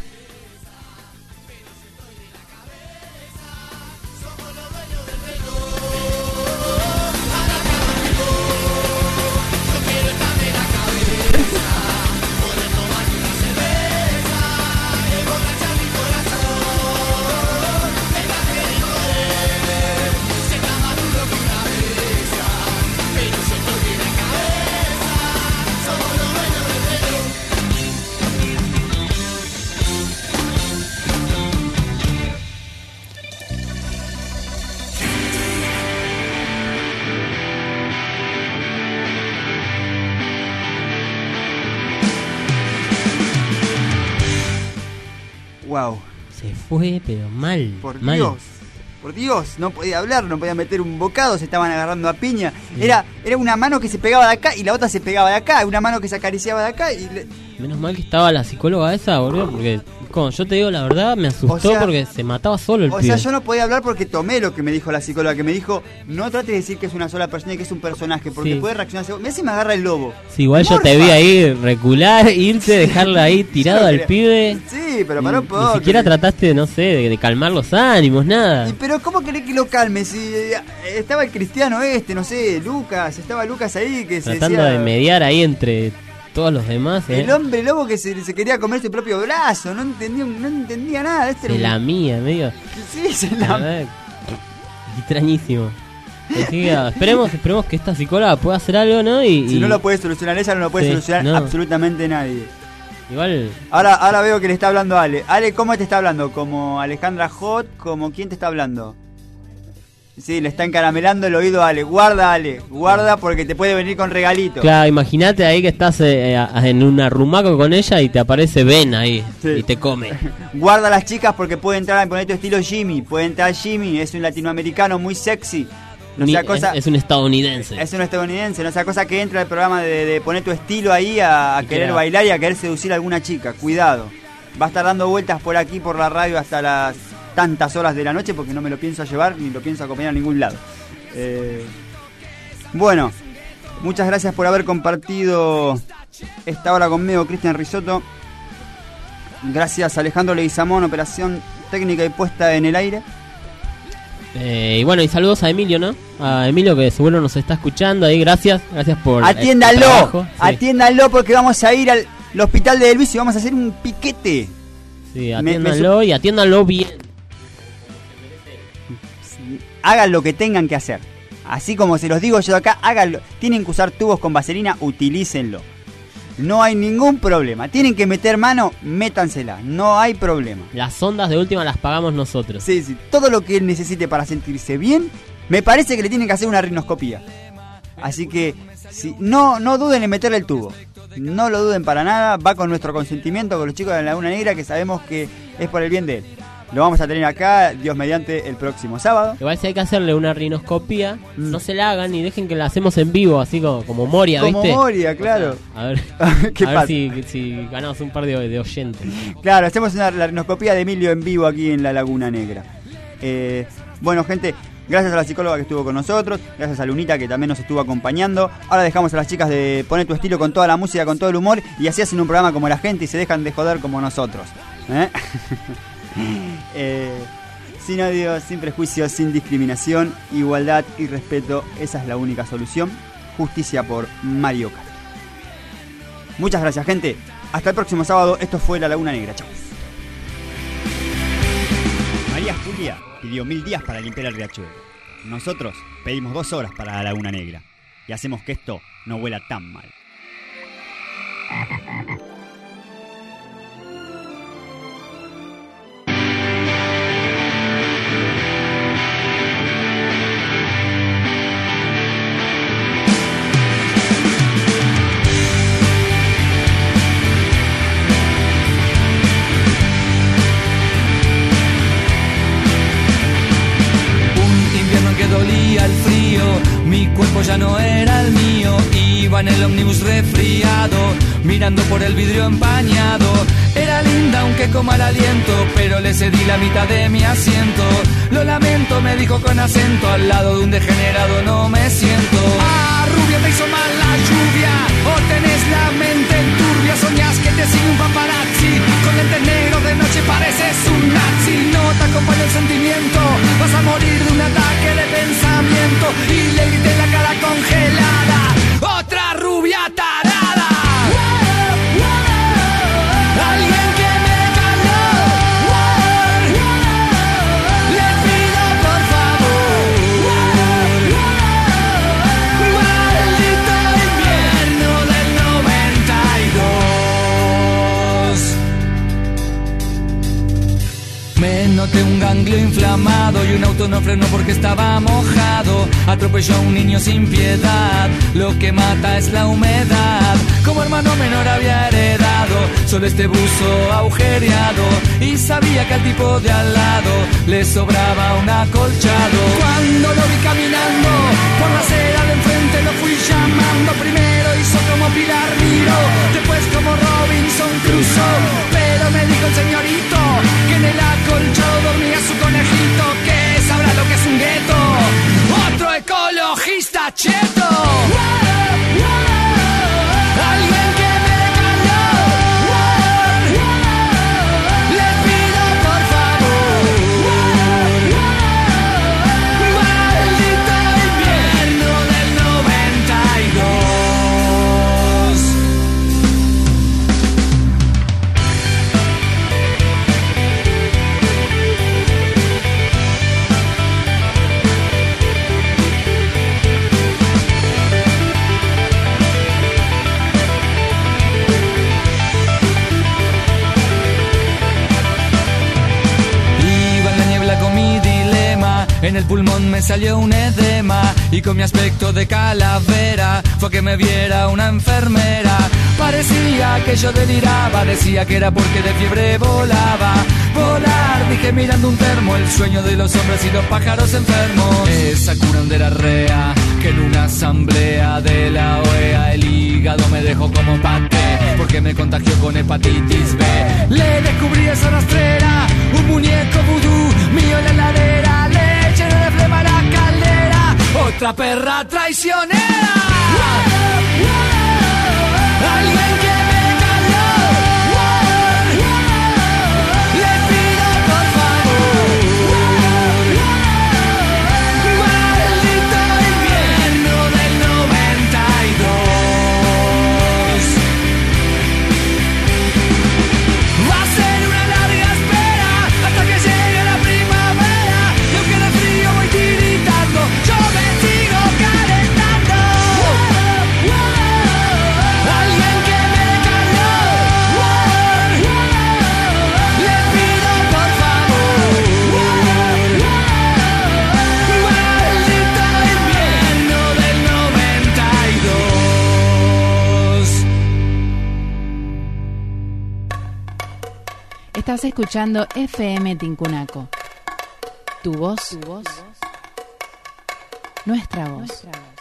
Wow. Se fue, pero mal. Por mal. Dios, no podía hablar, no podía meter un bocado, se estaban agarrando a piña. Era una mano que se pegaba de acá y la otra se pegaba de acá, una mano que se acariciaba de acá y... Menos mal que estaba la psicóloga esa, boludo, porque como yo te digo la verdad, me asustó porque se mataba solo el pibe. O sea, yo no podía hablar porque tomé lo que me dijo la psicóloga, que me dijo, no trates de decir que es una sola persona y que es un personaje, porque puede reaccionar. Mirá si me agarra el lobo. Sí, igual yo te vi ahí recular, irse, dejarla ahí tirado al pibe. Sí, pero para un poco. Ni siquiera trataste, no sé, de calmar los ánimos, nada. Pero ¿cómo querés que lo calme? Si estaba el cristiano no sé, Lucas, estaba Lucas ahí que se tratando de mediar ahí entre todos los demás. El hombre lobo que se quería comer su propio brazo, no entendía nada. Se la mía, medio. Sí, se la... Extrañísimo. Así que, esperemos que esta psicóloga pueda hacer algo, ¿no? Si no lo puede solucionar ella, no lo puede solucionar absolutamente nadie. Igual. Ahora veo que le está hablando a Ale. Ale, ¿cómo te está hablando? ¿Como Alejandra Hot? ¿Como quién te está hablando? Sí, le está encaramelando el oído a Ale. Guarda porque te puede venir con regalito. Claro, imagínate ahí que estás en un arrumaco con ella y te aparece Ben ahí y te come. Guarda a las chicas porque puede entrar a poner tu estilo Jimmy. Puede entrar Jimmy, es un latinoamericano muy sexy. No sea cosa, es un estadounidense. Es un estadounidense, no sea cosa que entra al programa de poner tu estilo ahí a querer bailar y a querer seducir a alguna chica. Cuidado. Va a estar dando vueltas por aquí, por la radio, hasta las tantas horas de la noche porque no me lo pienso llevar ni lo pienso acompañar a ningún lado. Bueno, muchas gracias por haber compartido esta hora conmigo, Cristian Risotto. Gracias Alejandro Leguizamón, operación técnica y puesta en el aire. Y bueno, y saludos a Emilio, ¿no? A Emilio que seguro nos está escuchando ahí, gracias por atiéndalo, el trabajo. Sí. Atiéndalo porque vamos a ir al hospital de Elvis y vamos a hacer un piquete. Sí, atiéndanlo y atiéndanlo bien. Hagan lo que tengan que hacer. Así como se los digo yo de acá, háganlo. Tienen que usar tubos con vaselina, utilícenlo. No hay ningún problema. Tienen que meter mano, métansela. No hay problema. Las ondas de última las pagamos nosotros. Sí. Todo lo que él necesite para sentirse bien, me parece que le tienen que hacer una rinoscopía. Así que no duden en meterle el tubo. No lo duden para nada. Va con nuestro consentimiento, con los chicos de la Laguna Negra, que sabemos que es por el bien de él. Lo vamos a tener acá, Dios mediante, el próximo sábado. Igual si hay que hacerle una rinoscopía, no se la hagan y dejen que la hacemos en vivo, así como Moria, ¿viste? Como Moria, claro. A ver, ¿Qué a pasa? ver si ganamos un par de oyentes. Claro, hacemos la rinoscopía de Emilio en vivo aquí en la Laguna Negra. Bueno, gente, gracias a la psicóloga que estuvo con nosotros, gracias a Lunita que también nos estuvo acompañando. Ahora dejamos a las chicas de poner tu estilo con toda la música, con todo el humor, y así hacen un programa como la gente y se dejan de joder como nosotros. Sin odio, sin prejuicios, sin discriminación, igualdad y respeto, esa es la única solución. Justicia por Mario Kart. Muchas gracias, gente. Hasta el próximo sábado. Esto fue La Laguna Negra. Chao. María Julia pidió 1000 días para limpiar el riachuelo. Nosotros pedimos 2 horas para La Laguna Negra. Y hacemos que esto no huela tan mal. Dolía el frío, mi cuerpo ya no era el mío. Iba en el ómnibus resfriado, mirando por el vidrio empañado. Era linda aunque con mal aliento, pero le cedí la mitad de mi asiento. Lo lamento, me dijo con acento, al lado de un degenerado no me siento. Ah, rubia, te hizo mal la lluvia, o tenés la mente turbia, soñás que te golpe un ganglio inflamado y un auto no frenó porque estaba mojado. Atropelló a un niño sin piedad, lo que mata es la humedad. Como hermano menor había heredado solo este buzo agujereado y sabía que al tipo de al lado le sobraba un acolchado. Cuando lo vi caminando por la acera de enfrente lo fui llamando. Primero hizo como Pilar Miró, después como Robinson Crusoe. Pero me dijo el señorito que en el acolchado dormía su conejito, que sabrá lo que es un gueto. Otro ecologista cheto. Alguien que me caló. Les pido por favor. Maldito invierno del 92. En el pulmón me salió un edema y con mi aspecto de calavera fue que me viera una enfermera. Parecía que yo deliraba, decía que era porque de fiebre volaba. Volar, dije mirando un termo, el sueño de los hombres y los pájaros enfermos. Esa curandera rea que en una asamblea de la OEA el hígado me dejó como paté porque me contagió con hepatitis B. Le descubrí esa rastrera, un muñeco vudú mío en la heladera. Le llené de flema la caldera, otra perra traicionera. Alguien que me caló. Le pido por favor. Maldito invierno del 92. Va a ser una larga espera hasta que llegue la primavera. Y aunque en el frío voy tiritando, yo me sigo calentando. Alguien que me caló. Le pido por favor. Maldito invierno del 92. Estás escuchando FM Tincunaco. Tu voz, nuestra voz.